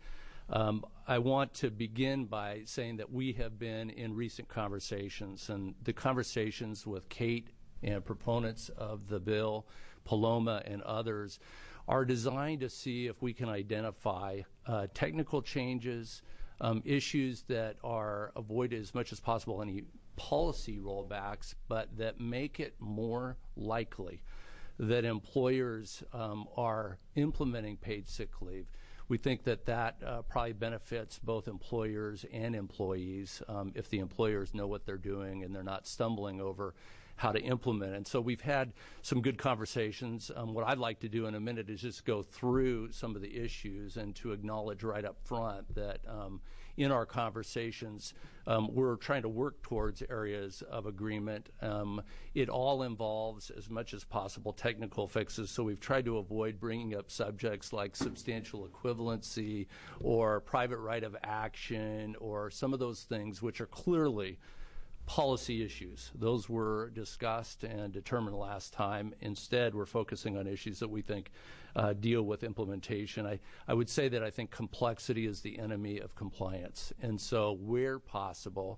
I want to begin by saying that we have been in recent conversations, and the conversations with Kate and proponents of the bill, Paloma and others, are designed to see if we can identify technical changes, issues that are avoided as much as possible, any policy rollbacks, but that make it more likely that employers are implementing paid sick leave. We think that probably benefits both employers and employees if the employers know what they're doing and they're not stumbling over how to implement it. And so we've had some good conversations. What I'd like to do in a minute is just go through some of the issues and to acknowledge right up front that in our conversations, we're trying to work towards areas of agreement. It all involves, as much as possible, technical fixes, so we've tried to avoid bringing up subjects like substantial equivalency or private right of action or some of those things which are clearly policy issues. Those were discussed and determined last time. Instead, we're focusing on issues that we think deal with implementation. I would say that I think complexity is the enemy of compliance. And so where possible,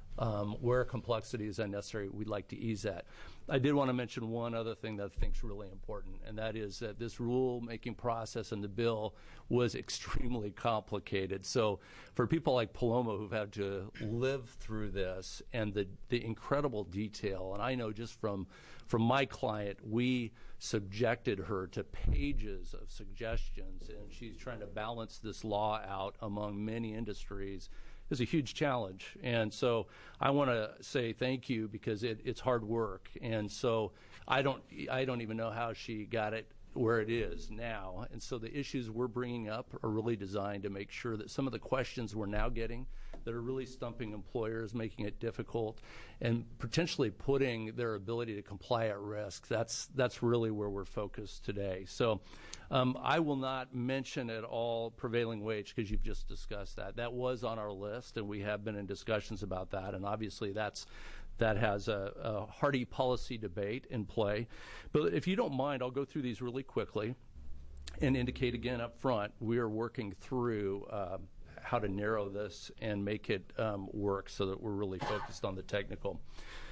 where complexity is unnecessary, we'd like to ease that. I did want to mention one other thing that I think is really important, and that is that this rule-making process in the bill was extremely complicated. So for people like Paloma who've had to live through this and the incredible detail, and I know just from my client, we subjected her to pages of suggestions, and she's trying to balance this law out among many industries. Is a huge challenge, and so I want to say thank you because it's hard work, and so I don't even know how she got it where it is now, and so the issues we're bringing up are really designed to make sure that some of the questions we're now getting that are really stumping employers, making it difficult, and potentially putting their ability to comply at risk. That's really where we're focused today. So I will not mention at all prevailing wage because you've just discussed that. That was on our list, and we have been in discussions about that, and obviously that has a hearty policy debate in play. But if you don't mind, I'll go through these really quickly and indicate again up front we are working through how to narrow this and make it work so that we're really focused on the technical.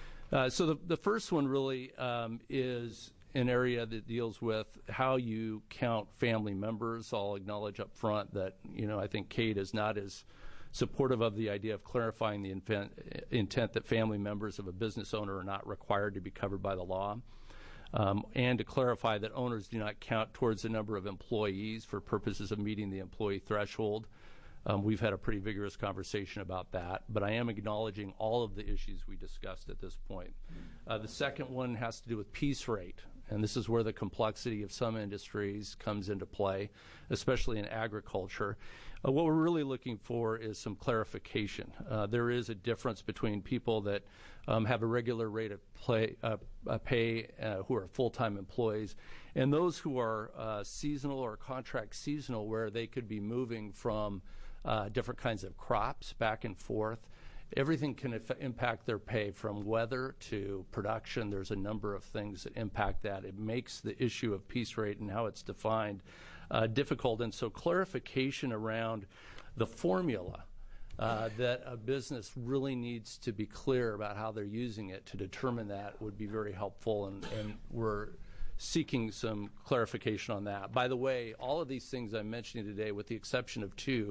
So the first one really is an area that deals with how you count family members. I'll acknowledge up front that, I think Kate is not as supportive of the idea of clarifying the intent that family members of a business owner are not required to be covered by the law, and to clarify that owners do not count towards the number of employees for purposes of meeting the employee threshold. We've had a pretty vigorous conversation about that, but I am acknowledging all of the issues we discussed at this point. The second one has to do with piece rate, and this is where the complexity of some industries comes into play, especially in agriculture. What we're really looking for is some clarification. There is a difference between people that have a regular rate of pay who are full-time employees and those who are seasonal or contract seasonal, where they could be moving from different kinds of crops back and forth. Everything can impact their pay, from weather to production. There's a number of things that impact that. It makes the issue of piece rate and how it's defined difficult. And so clarification around the formula that a business really needs to be clear about how they're using it to determine that would be very helpful, and we're seeking some clarification on that. By the way, all of these things I'm mentioning today, with the exception of two,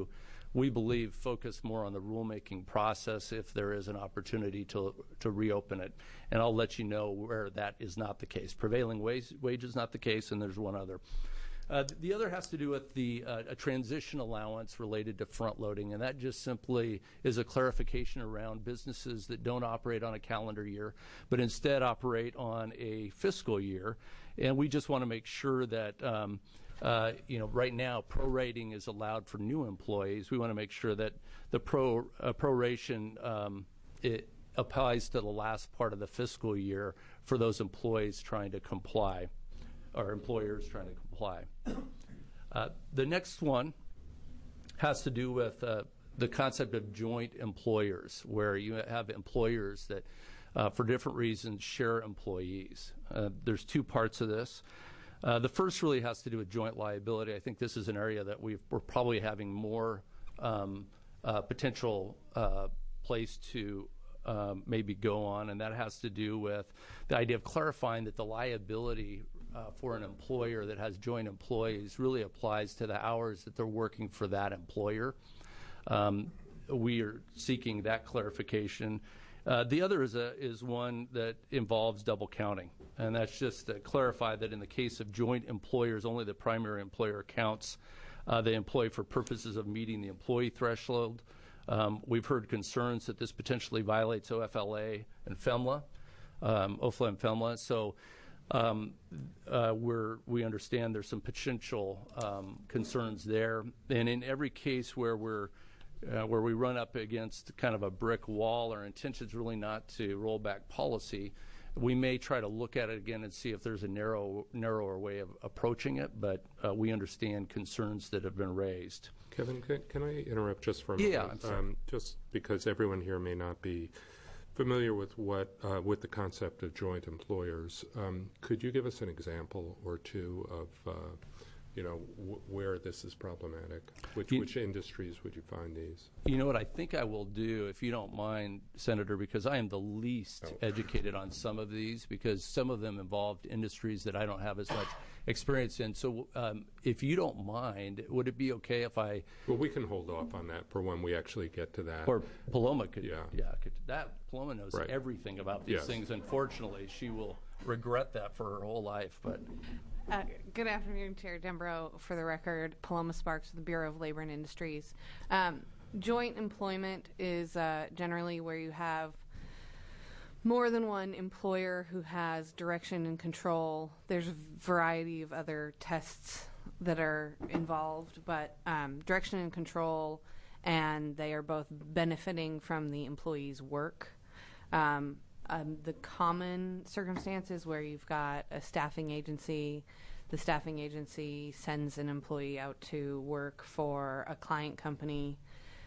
we believe, focus more on the rulemaking process if there is an opportunity to reopen it. And I'll let you know where that is not the case. Prevailing wage is not the case, and there's one other. The other has to do with a transition allowance related to front loading, and that just simply is a clarification around businesses that don't operate on a calendar year, but instead operate on a fiscal year. And we just want to make sure that right now prorating is allowed for new employees. We want to make sure that the proration it applies to the last part of the fiscal year for those employees trying to comply, or employers trying to comply. The next one has to do with the concept of joint employers, where you have employers that, for different reasons, share employees. There's two parts of this. The first really has to do with joint liability. I think this is an area that we're probably having more potential place to maybe go on, and that has to do with the idea of clarifying that the liability for an employer that has joint employees really applies to the hours that they're working for that employer. We are seeking that clarification. The other is one that involves double counting, and that's just to clarify that in the case of joint employers, only the primary employer counts the employee for purposes of meeting the employee threshold. We've heard concerns that this potentially violates OFLA and FEMLA, OFLA and FEMLA. So we understand there's some potential concerns there. And in every case where we run up against kind of a brick wall, our intention is really not to roll back policy. We may try to look at it again and see if there's a narrower way of approaching it, but we understand concerns that have been raised. Kevin, can I interrupt just for a moment? Yeah. Just because everyone here may not be familiar with with the concept of joint employers, could you give us an example or two of where this is problematic? Which industries would you find these? You know what I think I will do, if you don't mind, Senator, because I am the least educated on some of these, because some of them involved industries that I don't have as much experience in. So if you don't mind, would it be okay if I... Well, we can hold off on that for when we actually get to that. Or Paloma could. Paloma knows everything about these things. Unfortunately, she will regret that for her whole life, but... Good afternoon, Chair Dembrow. For the record, Paloma Sparks, the Bureau of Labor and Industries. Joint employment is generally where you have more than one employer who has direction and control. There's a variety of other tests that are involved, but direction and control, and they are both benefiting from the employee's work. The common circumstances where you've got a staffing agency, the staffing agency sends an employee out to work for a client company.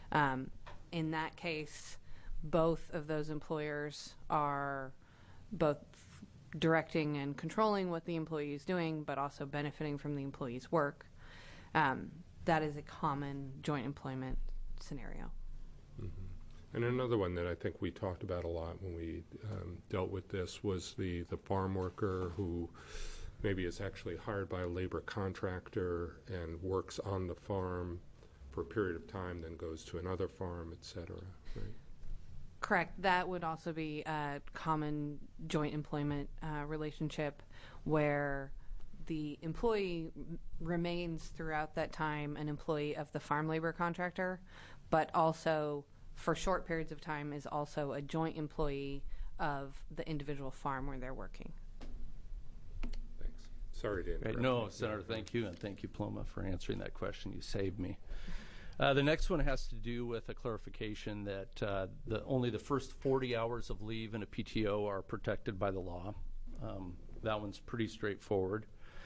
In that case, both of those employers are both directing and controlling what the employee is doing, but also benefiting from the employee's work. That is a common joint employment scenario. Mm-hmm. And another one that I think we talked about a lot when we dealt with this was the farm worker who maybe is actually hired by a labor contractor and works on the farm for a period of time, then goes to another farm, et cetera, right? Correct. That would also be a common joint employment relationship where the employee remains throughout that time an employee of the farm labor contractor, but also for short periods of time is also a joint employee of the individual farm where they're working. Thanks. Sorry to interrupt. No, Senator, thank you, and thank you, Paloma, for answering that question. You saved me. The next one has to do with a clarification that only the first 40 hours of leave in a PTO are protected by the law. That one's pretty straightforward.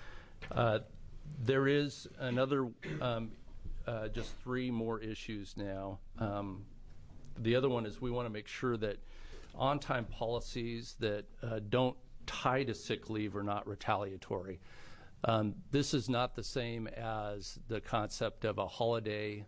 There is another, just three more issues now. The other one is we want to make sure that on-time policies that don't tie to sick leave are not retaliatory. This is not the same as the concept of a holiday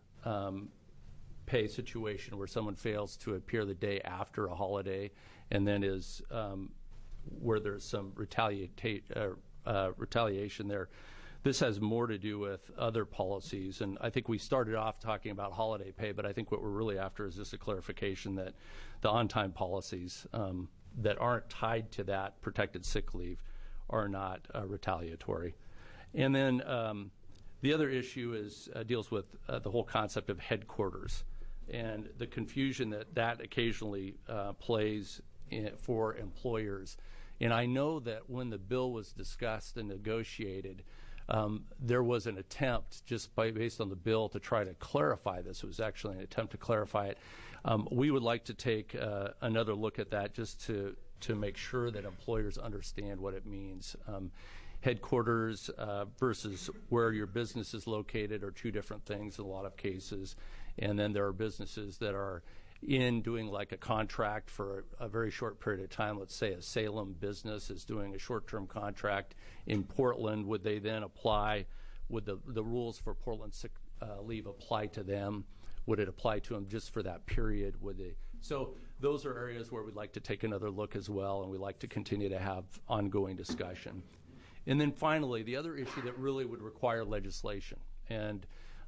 pay situation where someone fails to appear the day after a holiday and then is where there's some retaliation there. This has more to do with other policies, and I think we started off talking about holiday pay, but I think what we're really after is just a clarification that the on-time policies that aren't tied to that protected sick leave are not retaliatory. And then the other issue is deals with the whole concept of headquarters and the confusion that occasionally plays for employers. And I know that when the bill was discussed and negotiated, there was an attempt just based on the bill to try to clarify this. It was actually an attempt to clarify it. We would like to take another look at that just to make sure that employers understand what it means. Headquarters versus where your business is located are two different things in a lot of cases. And then there are businesses that are in doing like a contract for a very short period of time. Let's say a Salem business is doing a short-term contract in Portland. Would they then apply, would the rules for Portland sick leave apply to them? Would it apply to them just for that period? Would they? So those are areas where we'd like to take another look as well, and we'd like to continue to have ongoing discussion. And then finally, the other issue that really would require legislation, and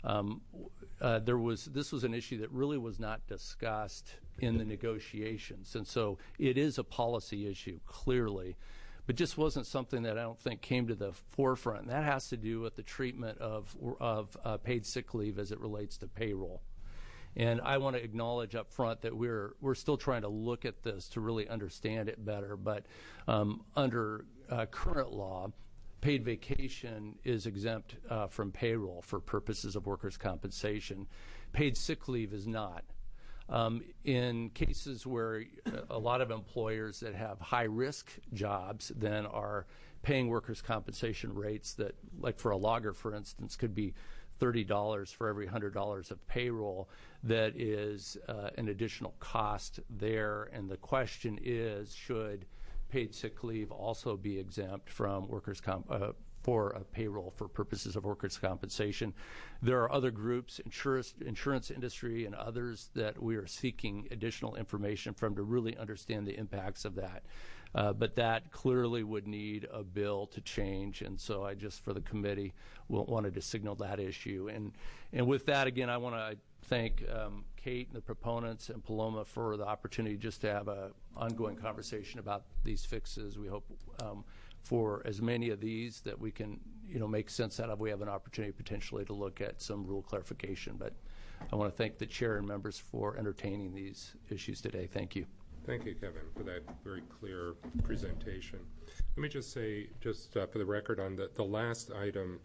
this was an issue that really was not discussed in the negotiations, and so it is a policy issue, clearly, but just wasn't something that I don't think came to the forefront. And that has to do with the treatment of paid sick leave as it relates to payroll. And I want to acknowledge up front that we're still trying to look at this to really understand it better, but under current law, paid vacation is exempt from payroll for purposes of workers' compensation. Paid sick leave is not. In cases where a lot of employers that have high-risk jobs then are paying workers' compensation rates that, like for a logger, for instance, could be $30 for every $100 of payroll, that is an additional cost there. And the question is, should paid sick leave also be exempt from workers' for a payroll for purposes of workers' compensation? There are other groups, insurance industry and others, that we are seeking additional information from to really understand the impacts of that. But that clearly would need a bill to change, and so I just, for the committee, wanted to signal that issue. And with that, again, I want to thank Kate and the proponents and Paloma for the opportunity just to have an ongoing conversation about these fixes. We hope for as many of these that we can, make sense out of. We have an opportunity potentially to look at some rule clarification. But I want to thank the chair and members for entertaining these issues today. Thank you. Thank you, Kevin, for that very clear presentation. Let me just say, for the record, on the last item,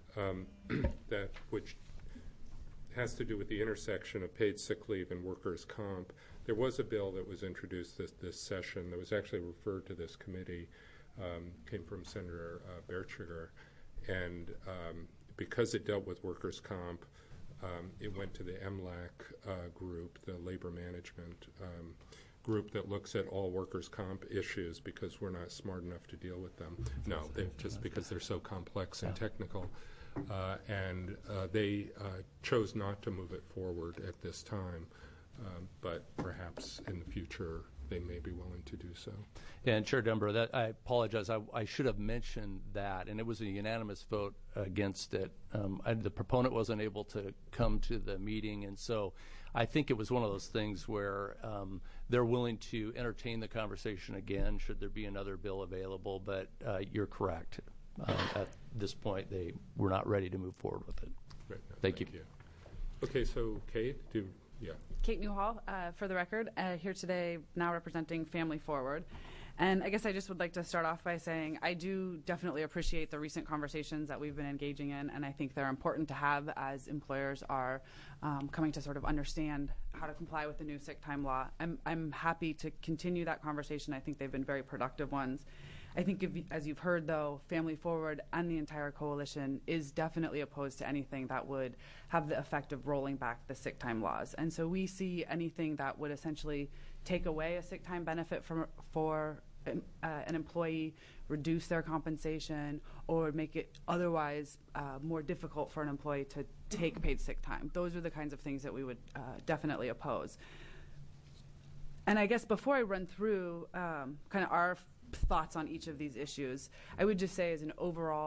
which has to do with the intersection of paid sick leave and workers' comp, there was a bill that was introduced this session that was actually referred to this committee, came from Senator Bertschiger, and because it dealt with workers' comp, it went to the MLAC group, the labor management group that looks at all workers' comp issues, because we're not smart enough to deal with them. No, just because they're so complex and technical. And they chose not to move it forward at this time, but perhaps in the future they may be willing to do so. And Chair Denbrough, I apologize. I should have mentioned that, and it was a unanimous vote against it. The proponent wasn't able to come to the meeting, and so I think it was one of those things where they're willing to entertain the conversation again should there be another bill available, but you're correct. At this point, they were not ready to move forward with it. Right, no, thank you. Okay, so Kate, Kate Newhall, for the record, here today now representing Family Forward. And I guess I just would like to start off by saying I do definitely appreciate the recent conversations that we've been engaging in, and I think they're important to have as employers are coming to sort of understand how to comply with the new sick time law. I'm happy to continue that conversation. I think they've been very productive ones. I think, as you've heard, though, Family Forward and the entire coalition is definitely opposed to anything that would have the effect of rolling back the sick time laws. And so we see anything that would essentially take away a sick time benefit for an employee, reduce their compensation, or make it otherwise more difficult for an employee to take paid sick time. Those are the kinds of things that we would definitely oppose. And I guess before I run through kind of our thoughts on each of these issues, I would just say as an overall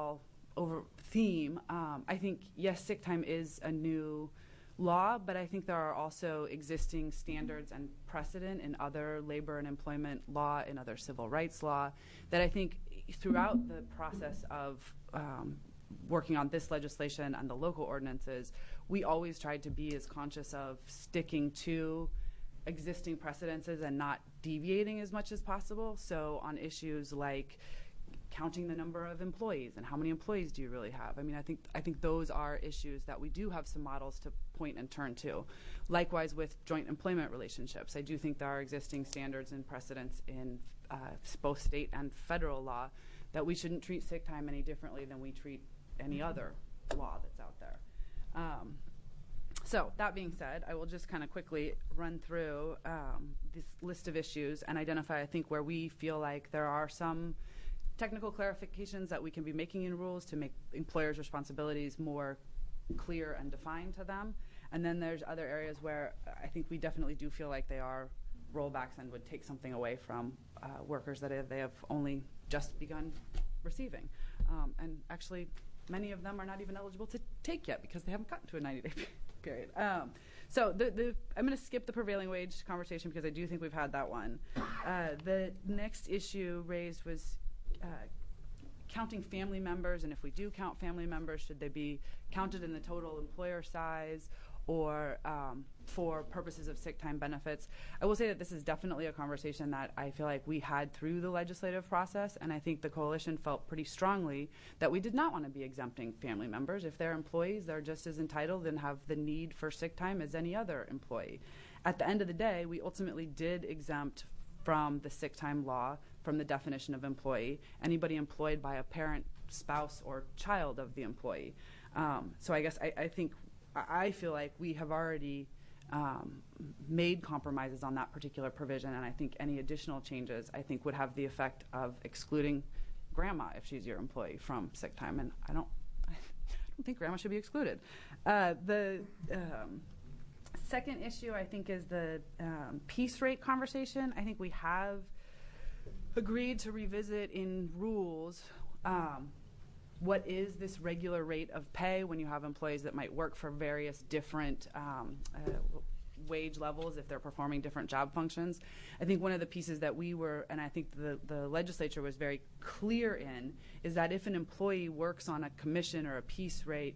over theme, I think, yes, sick time is a new law, but I think there are also existing standards and precedent in other labor and employment law, in other civil rights law, that I think throughout the process of working on this legislation and the local ordinances, we always tried to be as conscious of sticking to existing precedences and not deviating as much as possible. So on issues like counting the number of employees and how many employees do you really have? I mean, I think those are issues that we do have some models to point and turn to. Likewise with joint employment relationships, I do think there are existing standards and precedents in both state and federal law that we shouldn't treat sick time any differently than we treat any other law that's out there. So that being said, I will just kind of quickly run through this list of issues and identify, I think, where we feel like there are some technical clarifications that we can be making in rules to make employers' responsibilities more clear and defined to them. And then there's other areas where I think we definitely do feel like they are rollbacks and would take something away from workers that they have only just begun receiving. And actually, many of them are not even eligible to take yet because they haven't gotten to a 90-day period. So I'm going to skip the prevailing wage conversation because I do think we've had that one. The next issue raised was counting family members, and if we do count family members, should they be counted in the total employer size or for purposes of sick time benefits? I will say that this is definitely a conversation that I feel like we had through the legislative process, and I think the coalition felt pretty strongly that we did not want to be exempting family members. If they're employees, they're just as entitled and have the need for sick time as any other employee. At the end of the day, we ultimately did exempt from the sick time law, from the definition of employee, anybody employed by a parent, spouse, or child of the employee. So I guess I feel like we have already made compromises on that particular provision, and I think any additional changes, I think, would have the effect of excluding grandma if she's your employee from sick time, and I don't think grandma should be excluded. The second issue, I think, is the piece rate conversation. I think we have agreed to revisit in rules what is this regular rate of pay when you have employees that might work for various different wage levels if they're performing different job functions. I think one of the pieces that we were, and I think the legislature was very clear in, is that if an employee works on a commission or a piece rate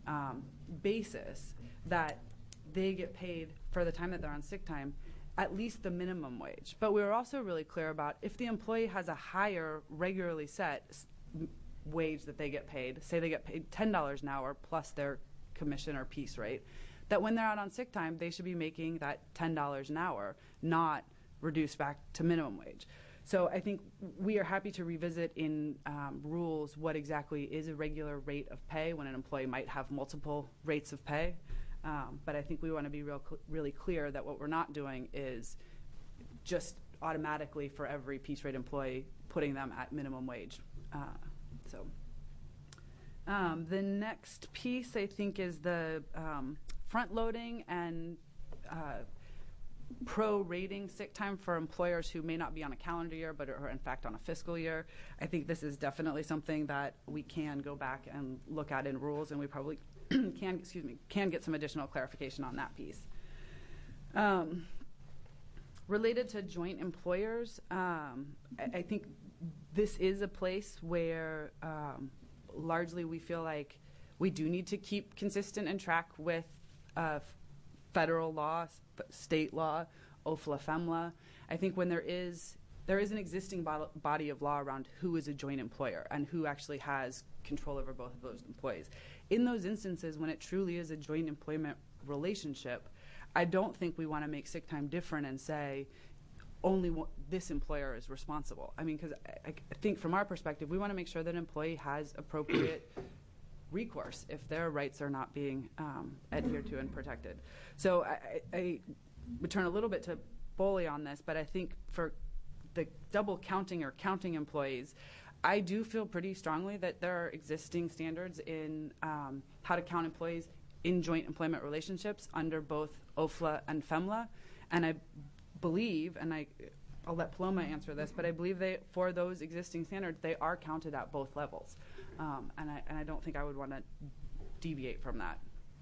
basis, that they get paid for the time that they're on sick time at least the minimum wage. But we were also really clear about if the employee has a higher regularly set wage that they get paid, say they get paid $10 an hour plus their commission or piece rate, that when they're out on sick time, they should be making that $10 an hour, not reduced back to minimum wage. So I think we are happy to revisit in rules what exactly is a regular rate of pay when an employee might have multiple rates of pay. But I think we want to be really clear that what we're not doing is just automatically for every piece rate employee putting them at minimum wage. The next piece, I think, is the front-loading and pro-rating sick time for employers who may not be on a calendar year but are in fact on a fiscal year. I think this is definitely something that we can go back and look at in rules, and we probably can get some additional clarification on that piece. Related to joint employers, I think this is a place where largely we feel like we do need to keep consistent and track with federal law, state law, OFLA, FEMLA. I think when there is an existing body of law around who is a joint employer and who actually has control over both of those employees. In those instances, when it truly is a joint employment relationship, I don't think we want to make sick time different and say only this employer is responsible. I mean, because I think from our perspective, we want to make sure that an employee has appropriate recourse if their rights are not being adhered to and protected. So I return a little bit to Foley on this, but I think for the double counting or counting employees, I do feel pretty strongly that there are existing standards in how to count employees in joint employment relationships under both OFLA and FEMLA. And I believe, and I'll let Paloma answer this, but I believe for those existing standards, they are counted at both levels. and I don't think I would want to deviate from that.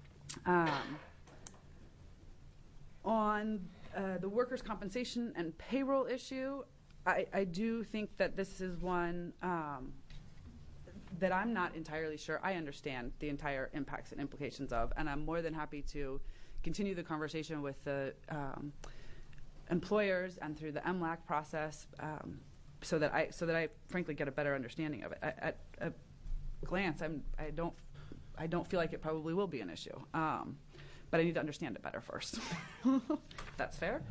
On the workers' compensation and payroll issue, I do think that this is one that I'm not entirely sure I understand the entire impacts and implications of, and I'm more than happy to continue the conversation with the employers and through the MLAC process, so that I frankly get a better understanding of it. At a glance, I don't feel like it probably will be an issue, but I need to understand it better first. That's fair.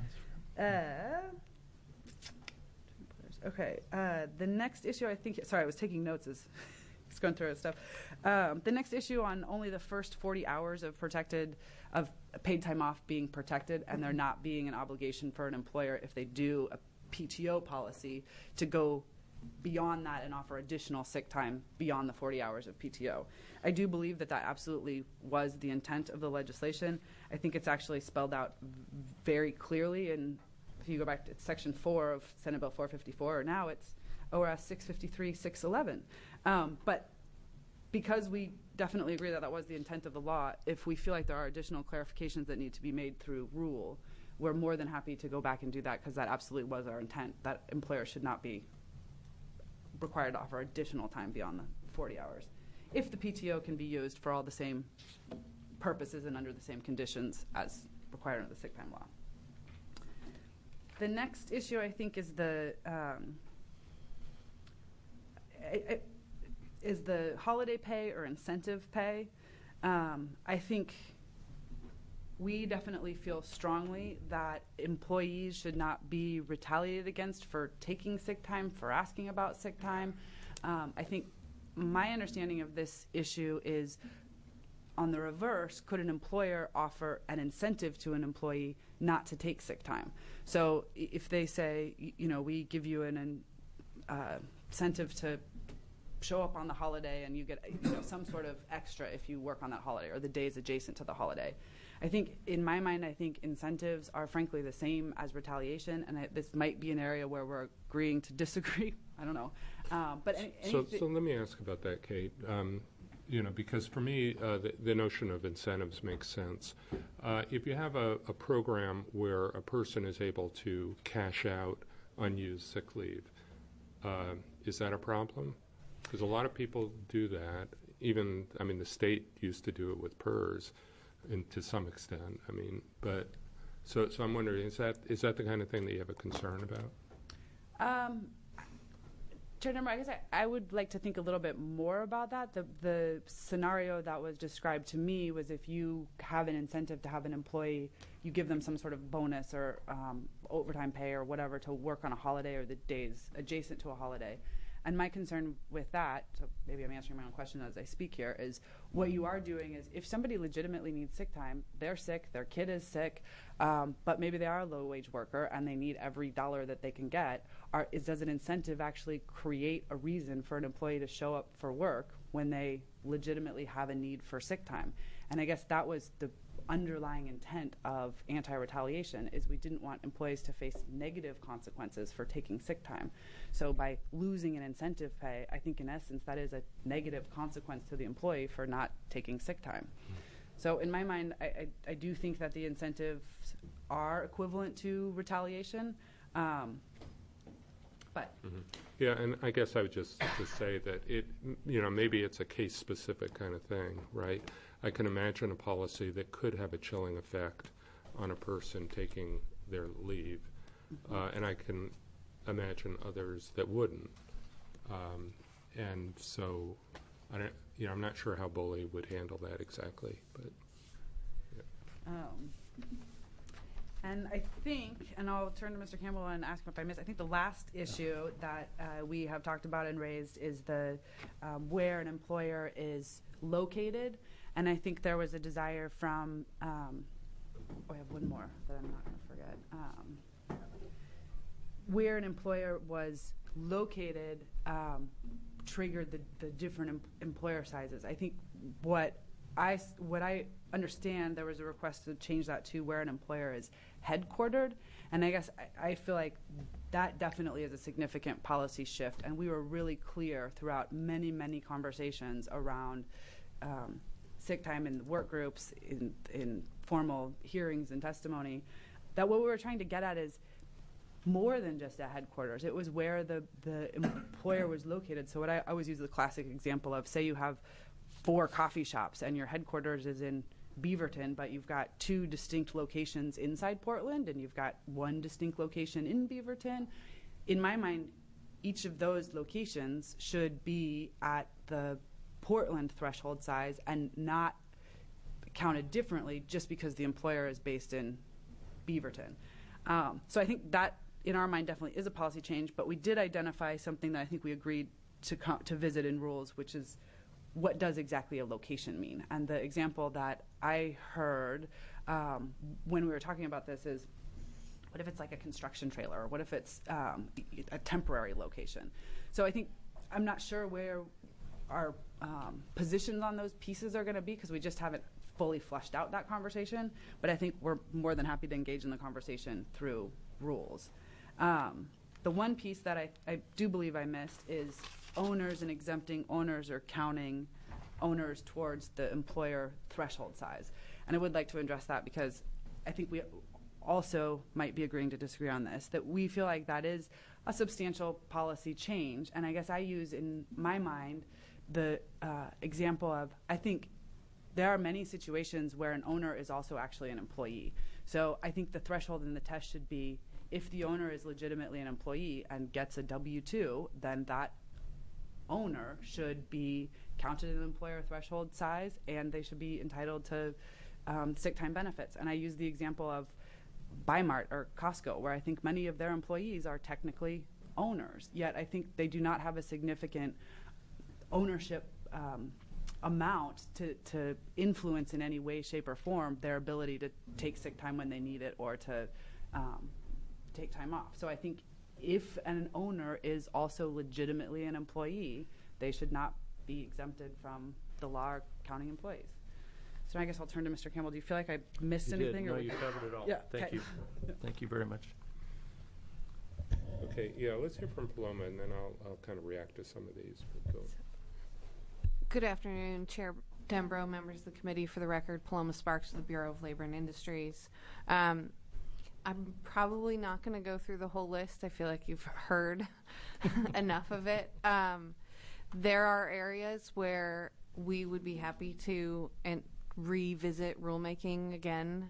Okay. The next issue, I think. Sorry, I was taking notes as he's going through his stuff. The next issue on only the first 40 hours of paid time off being protected, and there not being an obligation for an employer if they do a PTO policy to go beyond that and offer additional sick time beyond the 40 hours of PTO. I do believe that absolutely was the intent of the legislation. I think it's actually spelled out very clearly, and if you go back to Section 4 of Senate Bill 454, now it's ORS 653-611. But because we definitely agree that was the intent of the law, if we feel like there are additional clarifications that need to be made through rule, we're more than happy to go back and do that, because that absolutely was our intent, that employers should not be required to offer additional time beyond the 40 hours if the PTO can be used for all the same purposes and under the same conditions as required under the sick time law. The next issue, I think, is the holiday pay or incentive pay. I think we definitely feel strongly that employees should not be retaliated against for taking sick time, for asking about sick time. I think my understanding of this issue is, on the reverse, could an employer offer an incentive to an employee not to take sick time? So if they say, we give you an incentive to show up on the holiday and you get some sort of extra if you work on that holiday or the days adjacent to the holiday. I think, in my mind, incentives are frankly the same as retaliation, and this might be an area where we're agreeing to disagree. I don't know. So let me ask about that, Kate. Because for me, the notion of incentives makes sense. If you have a program where a person is able to cash out unused sick leave, is that a problem? Because a lot of people do that. Even, the state used to do it with PERS, and to some extent. So I'm wondering, is that the kind of thing that you have a concern about? Chair Dembrauw, I guess I would like to think a little bit more about that. The scenario that was described to me was if you have an incentive to have an employee, you give them some sort of bonus or overtime pay or whatever to work on a holiday or the days adjacent to a holiday. And my concern with that, so maybe I'm answering my own question as I speak here, is what you are doing is if somebody legitimately needs sick time, they're sick, their kid is sick, but maybe they are a low-wage worker and they need every dollar that they can get, does an incentive actually create a reason for an employee to show up for work when they legitimately have a need for sick time? And I guess that was the underlying intent of anti-retaliation, is we didn't want employees to face negative consequences for taking sick time. So by losing an incentive pay, I think in essence that is a negative consequence to the employee for not taking sick time. So in my mind, I do think that the incentives are equivalent to retaliation. But yeah, and I guess I would just to say that maybe it's a case-specific kind of thing, right? I can imagine a policy that could have a chilling effect on a person taking their leave, and I can imagine others that wouldn't. And so, I'm not sure how BOLI would handle that exactly, but. Yeah. And I think, and I'll turn to Mr. Campbell and ask him if I missed, I think the last issue that we have talked about and raised is the where an employer is located. And I think there was a desire from, I have one more that I'm not going to forget. Where an employer was located triggered the different employer sizes. I think what what I understand, there was a request to change that to where an employer is headquartered, and I guess I feel like that definitely is a significant policy shift, and we were really clear throughout many conversations around sick time in work groups, in formal hearings and testimony, that what we were trying to get at is more than just at headquarters. It was where the employer was located. So what I always use the classic example of, say you have 4 coffee shops and your headquarters is in Beaverton, but you've got 2 distinct locations inside Portland and you've got 1 distinct location in Beaverton. In my mind, each of those locations should be at the Portland threshold size and not counted differently just because the employer is based in Beaverton. So I think that, in our mind, definitely is a policy change, but we did identify something that I think we agreed to visit in rules, which is what does exactly a location mean? And the example that I heard when we were talking about this is, what if it's like a construction trailer? Or what if it's a temporary location? So I think, I'm not sure where our positions on those pieces are going to be, because we just haven't fully fleshed out that conversation, but I think we're more than happy to engage in the conversation through rules. The one piece that I do believe I missed is owners and exempting owners or counting owners towards the employer threshold size. And I would like to address that, because I think we also might be agreeing to disagree on this, that we feel like that is a substantial policy change. And I guess I use in my mind the example of, I think there are many situations where an owner is also actually an employee. So I think the threshold in the test should be, if the owner is legitimately an employee and gets a W-2, then that owner should be counted in an employer threshold size, and they should be entitled to sick time benefits. And I use the example of Bi-Mart or Costco, where I think many of their employees are technically owners, yet I think they do not have a significant ownership amount to influence in any way, shape, or form their ability to take sick time when they need it, or to take time off. So I think if an owner is also legitimately an employee, they should not be exempted from the law counting employees. So I guess I'll turn to Mr. Campbell. Do you feel like I missed anything? No, you covered it all. Yeah, Thank you. Thank you very much. Okay, yeah, let's hear from Paloma, and then I'll kind of react to some of these. Good afternoon, Chair Dembro, members of the committee. For the record, Paloma Sparks of the Bureau of Labor and Industries. I'm probably not going to go through the whole list. I feel like you've heard enough of it. There are areas where we would be happy to revisit rulemaking again.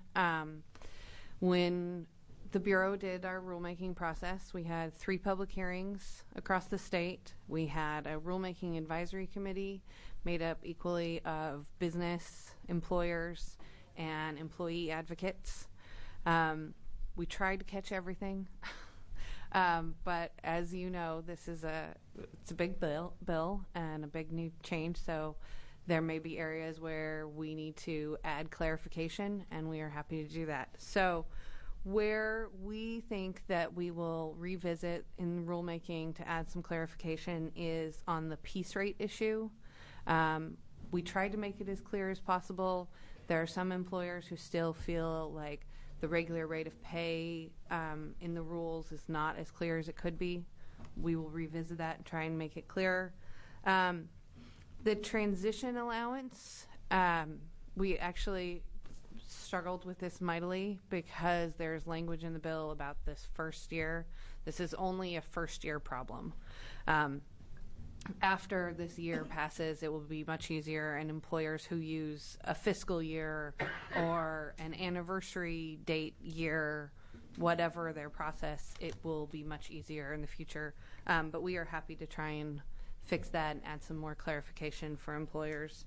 When the Bureau did our rulemaking process, we had 3 public hearings across the state. We had a rulemaking advisory committee made up equally of business, employers, and employee advocates. We tried to catch everything, but as you know, this is it's a big bill and a big new change, so there may be areas where we need to add clarification, and we are happy to do that. So where we think that we will revisit in rulemaking to add some clarification is on the piece rate issue. We tried to make it as clear as possible. There are some employers who still feel like the regular rate of pay in the rules is not as clear as it could be. We will revisit that and try and make it clearer. The transition allowance, we actually struggled with this mightily because there's language in the bill about this first year. This is only a first year problem. After this year passes, it will be much easier, and employers who use a fiscal year or an anniversary date year, whatever their process, it will be much easier in the future. But we are happy to try and fix that and add some more clarification for employers.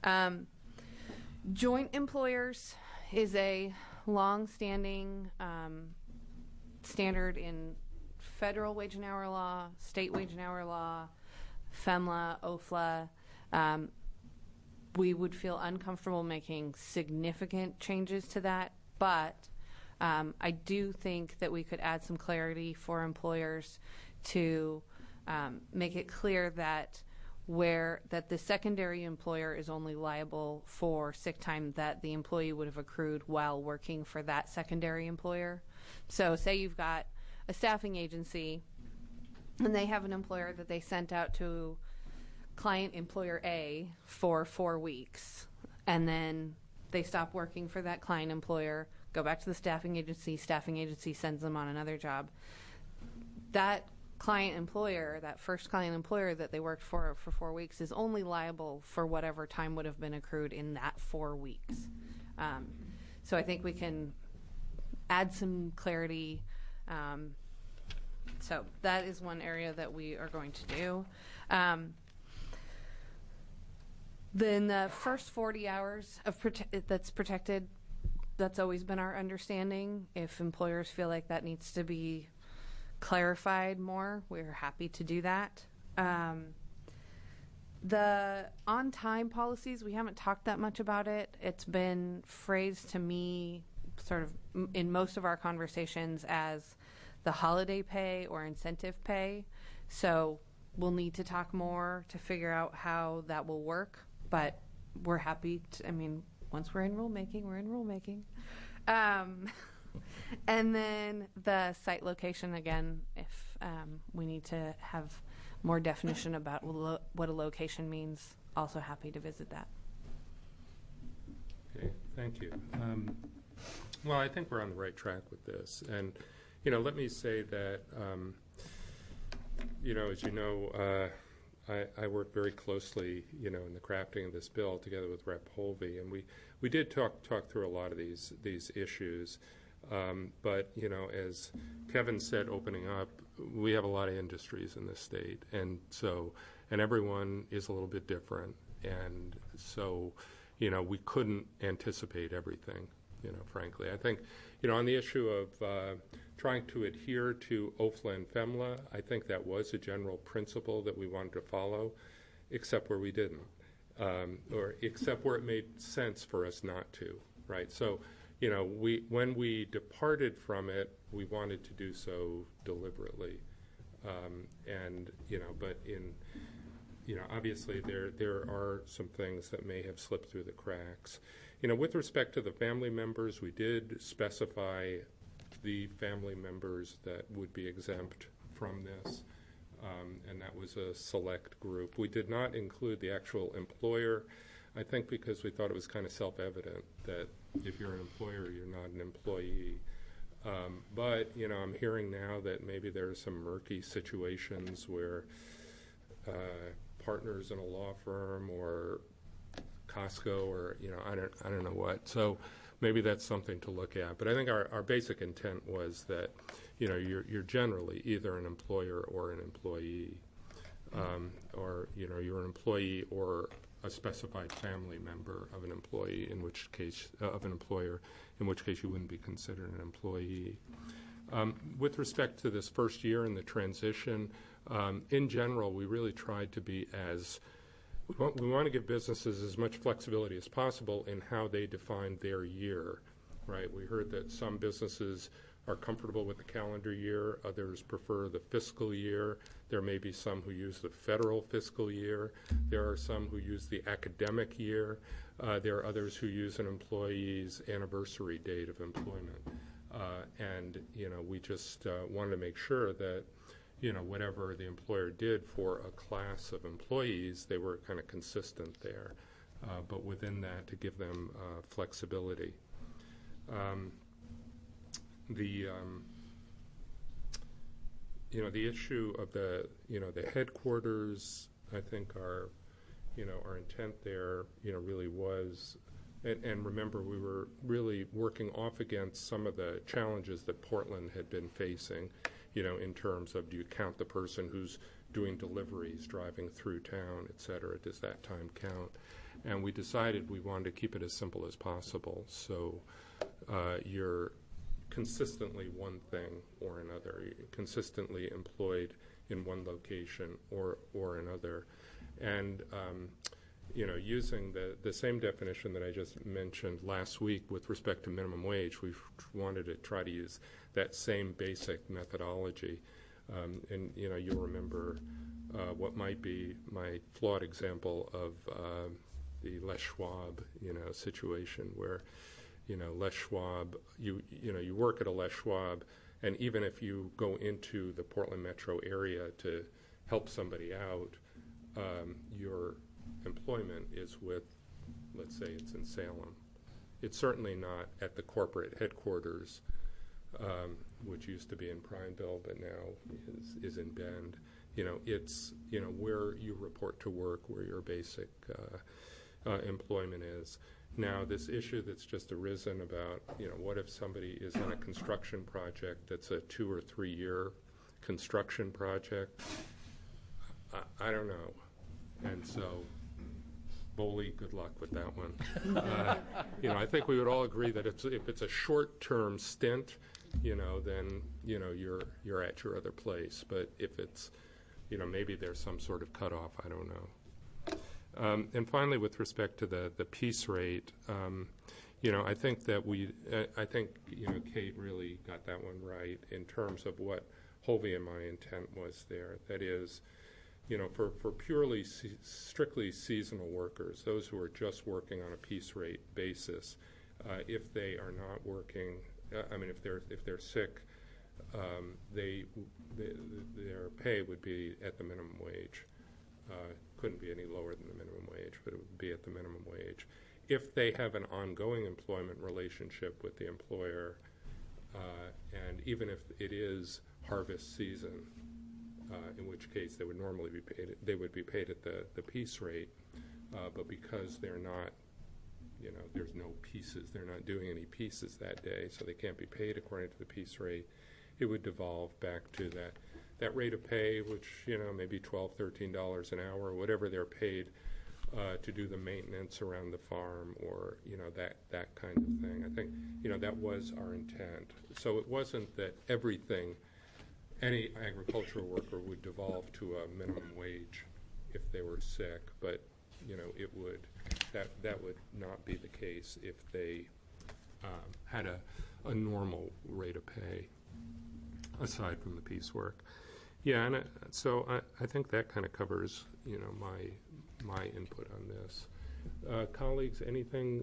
Joint employers is a long-standing standard in federal wage and hour law, state wage and hour law, FEMLA, OFLA. We would feel uncomfortable making significant changes to that, but I do think that we could add some clarity for employers to make it clear that where that the secondary employer is only liable for sick time that the employee would have accrued while working for that secondary employer. So say you've got a staffing agency and they have an employer that they sent out to client employer A for 4 weeks, and then they stop working for that client employer, go back to the staffing agency sends them on another job. That client employer, that first client employer that they worked for 4 weeks, is only liable for whatever time would have been accrued in that 4 weeks. So I think we can add some clarity. So that is one area that we are going to do. Then the first 40 hours of that's protected, that's always been our understanding. If employers feel like that needs to be clarified more, we're happy to do that. The on-time policies, we haven't talked that much about it. It's been phrased to me sort of in most of our conversations as the holiday pay or incentive pay. So we'll need to talk more to figure out how that will work. But we're happy to, I mean, once we're in rulemaking, we're in rulemaking. And then the site location, again, if we need to have more definition about what a location means, also happy to visit that. Okay, thank you. Well, I think we're on the right track with this. And, you know, let me say that, you know, as you know, I worked very closely, you know, in the crafting of this bill together with Rep. Holvey, and we did talk through a lot of these issues. But, you know, as Kevin said opening up, we have a lot of industries in this state, and everyone is a little bit different, and so, you know, we couldn't anticipate everything, you know, frankly. I think, you know, on the issue of trying to adhere to OFLA and FEMLA, I think that was a general principle that we wanted to follow, except where we didn't, or except where it made sense for us not to, right? So, you know, when we departed from it, we wanted to do so deliberately, and you know, but obviously there are some things that may have slipped through the cracks. You know, with respect to the family members, we did specify the family members that would be exempt from this, and that was a select group. We did not include the actual employer, I think because we thought it was kind of self-evident that if you're an employer, you're not an employee. But, you know, I'm hearing now that maybe there are some murky situations where partners in a law firm or Costco or, you know, I don't know what. So maybe that's something to look at. But I think our basic intent was that, you know, you're generally either an employer or an employee, or, you know, you're an employee or a specified family member of an employee, in which case, of an employer, in which case you wouldn't be considered an employee. With respect to this first year in the transition, in general, we really tried to be we want to give businesses as much flexibility as possible in how they define their year, right? We heard that some businesses are comfortable with the calendar year, others prefer the fiscal year. There may be some who use the federal fiscal year. There are some who use the academic year. There are others who use an employee's anniversary date of employment. And, you know, we just wanted to make sure that, you know, whatever the employer did for a class of employees, they were kind of consistent there. But within that, to give them flexibility. You know, the issue of the headquarters, I think our intent there, you know, really was, and remember, we were really working off against some of the challenges that Portland had been facing, you know, in terms of, do you count the person who's doing deliveries, driving through town, et cetera? Does that time count? And we decided we wanted to keep it as simple as possible. So you're consistently one thing or another, you're consistently employed in one location or another. And, you know, using the same definition that I just mentioned last week with respect to minimum wage, we wanted to try to use that same basic methodology. And you'll remember what might be my flawed example of the Les Schwab situation where Les Schwab, you work at a Les Schwab, and even if you go into the Portland metro area to help somebody out, your employment is with, let's say it's in Salem. It's certainly not at the corporate headquarters, which used to be in Prineville, but now is in Bend. It's where you report to work, where your basic employment is. Now, this issue that's just arisen about, what if somebody is on a construction project that's a 2 or 3 year construction project? I don't know. And so, Boley, good luck with that one. I think we would all agree that if it's a short-term stint, then you're at your other place. But if it's, maybe there's some sort of cutoff. I don't know. And finally, with respect to the piece rate, I think that Kate really got that one right in terms of what Hovey and my intent was there. That is, for purely strictly seasonal workers, those who are just working on a piece rate basis, if they are not working, if they're sick, their pay would be at the minimum wage. Couldn't be any lower than the minimum wage, but it would be at the minimum wage. If they have an ongoing employment relationship with the employer, and even if it is harvest season, in which case they would normally be paid. They would be paid at the piece rate, but because they're not, there's no pieces. They're not doing any pieces that day, so they can't be paid according to the piece rate. It would devolve back to that rate of pay, which maybe $12, $13 an hour, or whatever they're paid to do the maintenance around the farm, or that kind of thing. I think that was our intent. So it wasn't that everything. Any agricultural worker would devolve to a minimum wage if they were sick, but it would that would not be the case if they had a normal rate of pay aside from the piecework. Yeah, and so I think that kind of covers my input on this. Colleagues, anything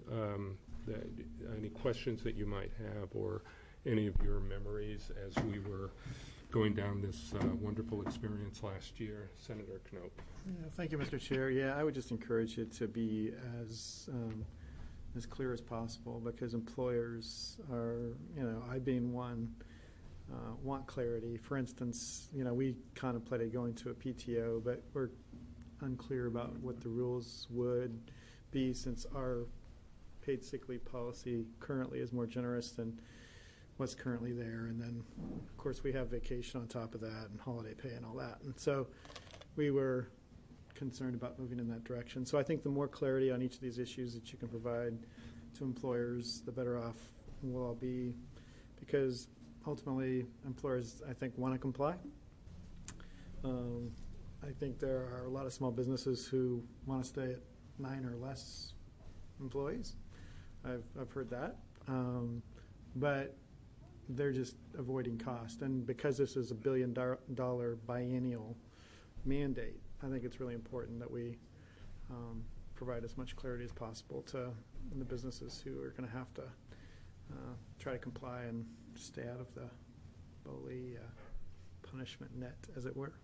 any questions that you might have, or any of your memories as we were going down this wonderful experience last year? Senator Knoop. Yeah, thank you, Mr. Chair. Yeah, I would just encourage you to be as clear as possible, because employers are, I being one, want clarity. For instance, we contemplated going to a PTO, but we're unclear about what the rules would be, since our paid sick leave policy currently is more generous than what's currently there. And then, of course, we have vacation on top of that and holiday pay and all that. And so we were concerned about moving in that direction. So I think the more clarity on each of these issues that you can provide to employers, the better off we'll all be, because ultimately employers, I think, want to comply. I think there are a lot of small businesses who want to stay at 9 or less employees. I've heard that. But they're just avoiding cost. And because this is $1 billion biennial mandate, I think it's really important that we provide as much clarity as possible to the businesses who are going to have to try to comply and stay out of the Boley punishment net, as it were.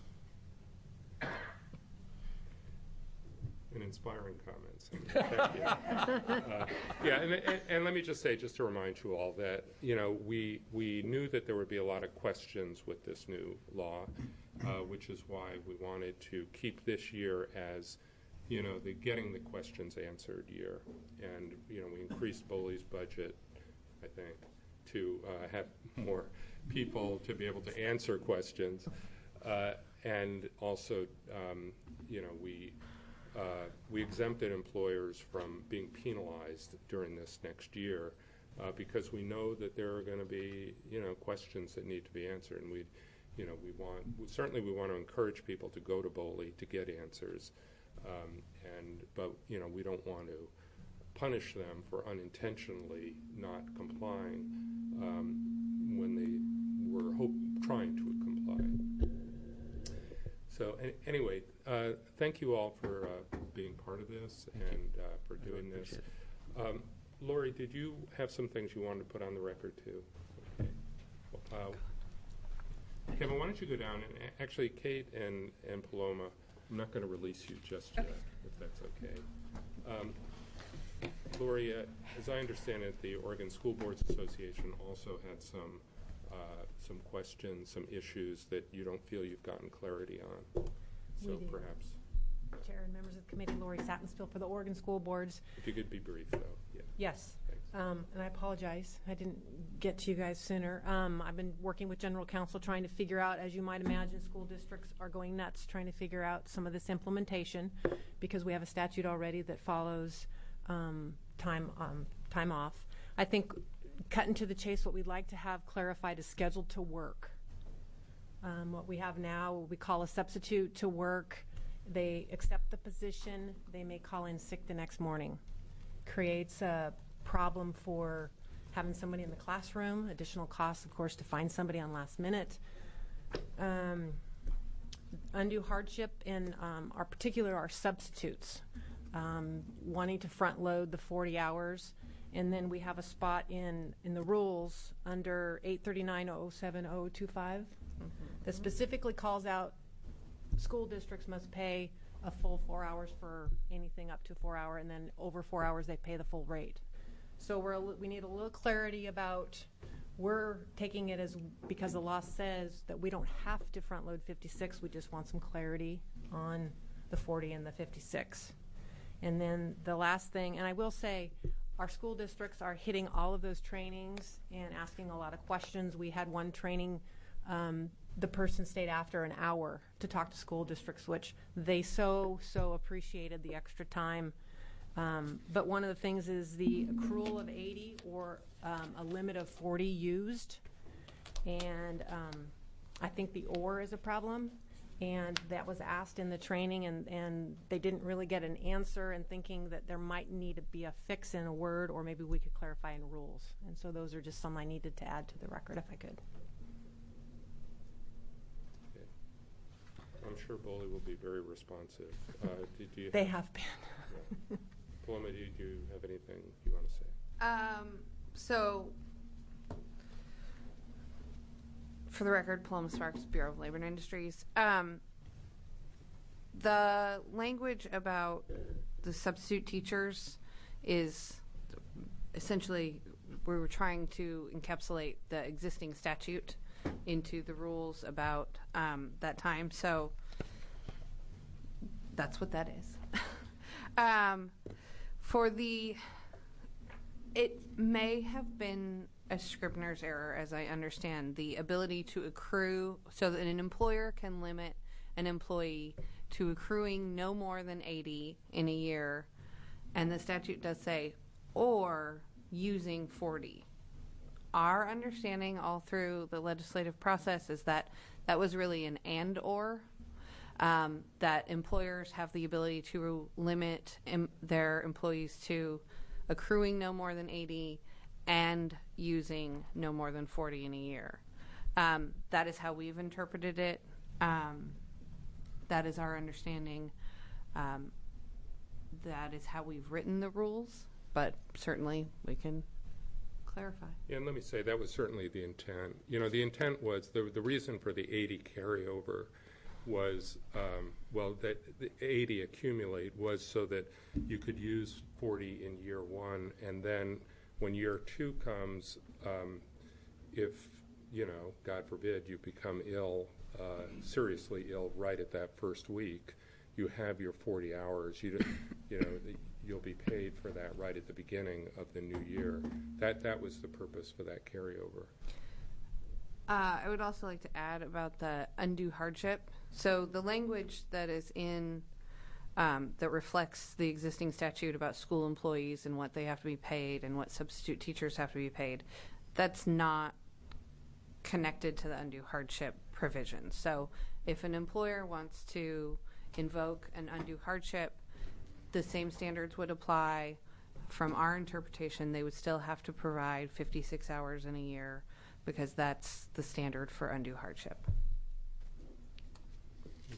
And inspiring comments. Thank you. And let me just say, just to remind you all, that we knew that there would be a lot of questions with this new law, which is why we wanted to keep this year as the getting the questions answered year. And we increased Boley's budget, I think, to have more people to be able to answer questions, and also we exempted employers from being penalized during this next year, because we know that there are going to be questions that need to be answered, and we want to encourage people to go to Boley to get answers, but we don't want to punish them for unintentionally not complying when they were trying to comply. So anyway, thank you all for being part of this and for doing this. Lori, did you have some things you wanted to put on the record too? Okay. Kevin, why don't you go down and actually Kate and Paloma, I'm not going to release you just yet, if that's okay. Lori, as I understand it, the Oregon School Boards Association also had some questions, some issues that you don't feel you've gotten clarity on. So We did. perhaps. Chair and members of the committee, Lori Sattenspiel for the Oregon School Boards. If you could be brief, though. Yeah. Yes. And I apologize. I didn't get to you guys sooner. I've been working with General Counsel trying to figure out, as you might imagine, school districts are going nuts trying to figure out some of this implementation because we have a statute already that follows time off. I think, cutting to the chase, what we'd like to have clarified is scheduled to work. What we have now, we call a substitute to work. They accept the position. They may call in sick the next morning. Creates a problem for having somebody in the classroom. Additional costs, of course, to find somebody on last minute. Undue hardship in our substitutes. Wanting to front load the 40 hours. And then we have a spot in the rules under 839.07025 that specifically calls out school districts must pay a full 4 hours for anything up to 4 hours, and then over 4 hours they pay the full rate. So we need a little clarity about, we're taking it as because the law says that we don't have to front load 56, we just want some clarity on the 40 and the 56. And then the last thing, and I will say, our school districts are hitting all of those trainings and asking a lot of questions. We had one training, the person stayed after an hour to talk to school districts, which they so appreciated the extra time. But one of the things is the accrual of 80 or a limit of 40 used. And I think the or is a problem. And that was asked in the training, and they didn't really get an answer, and thinking that there might need to be a fix in a word, or maybe we could clarify in rules. And so those are just some I needed to add to the record if I could. Okay. I'm sure Boley will be very responsive. They have been. Yeah. Paloma, do you have anything you want to say? So, for the record, Paloma Sparks, Bureau of Labor and Industries. The language about the substitute teachers is essentially, we were trying to encapsulate the existing statute into the rules about that time. So that's what that is. It may have been a Scribner's error, as I understand, the ability to accrue, so that an employer can limit an employee to accruing no more than 80 in a year, and the statute does say, or using 40. Our understanding all through the legislative process is that that was really an and or, that employers have the ability to limit their employees to accruing no more than 80 and using no more than 40 in a year. That is how we've interpreted it. That is our understanding. That is how we've written the rules, but certainly we can clarify. Yeah, and let me say that was certainly the intent. You know, the intent was, the reason for the 80 carryover was, that the 80 accumulate was so that you could use 40 in year one, and then when year two comes, if, God forbid, you become ill, seriously ill right at that first week, you have your 40 hours. You'll be paid for that right at the beginning of the new year. That was the purpose for that carryover. I would also like to add about the undue hardship. So the language that is in that reflects the existing statute about school employees and what they have to be paid and what substitute teachers have to be paid, that's not connected to the undue hardship provision. So if an employer wants to invoke an undue hardship, the same standards would apply. From our interpretation, they would still have to provide 56 hours in a year because that's the standard for undue hardship.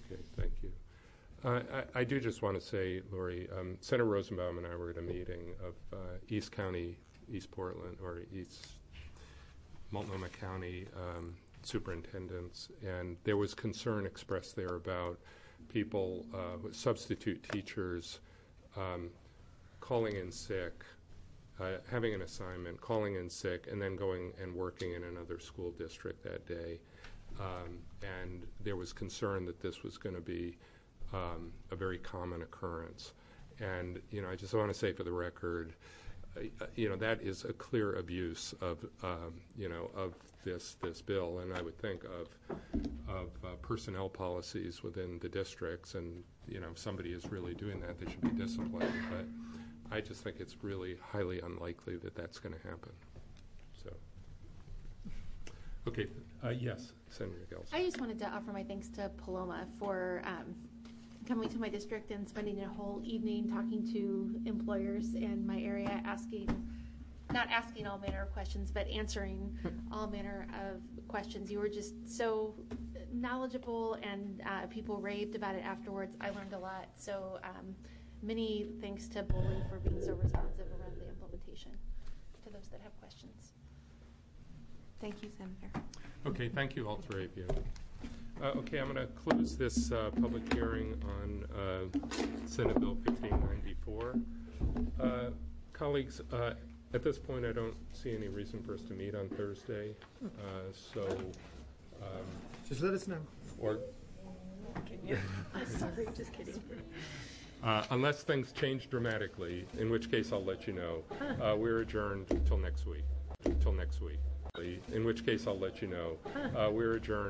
Okay, thank you. I do just want to say, Lori, Senator Rosenbaum and I were at a meeting of East County, East Portland, or East Multnomah County superintendents, and there was concern expressed there about people, substitute teachers, calling in sick, having an assignment, calling in sick, and then going and working in another school district that day. And there was concern that this was going to be a very common occurrence. And, you know, I just want to say for the record, you know, that is a clear abuse of, you know, of this bill. And I would think of personnel policies within the districts. And, you know, if somebody is really doing that, they should be disciplined. But I just think it's really highly unlikely that that's going to happen. So, okay, yes, Senator Gelson. I just wanted to offer my thanks to Paloma for coming to my district and spending a whole evening talking to employers in my area, not asking all manner of questions, but answering all manner of questions. You were just so knowledgeable, and people raved about it afterwards. I learned a lot. So many thanks to Boley for being so responsive around the implementation to those that have questions. Thank you, Senator. Okay, thank you, all three of you. Okay, I'm going to close this public hearing on Senate Bill 1594. Colleagues, at this point, I don't see any reason for us to meet on Thursday. Just let us know. Or I'm sorry, just kidding. unless things change dramatically, in which case I'll let you know. We're adjourned till next week. In which case I'll let you know. We're adjourned.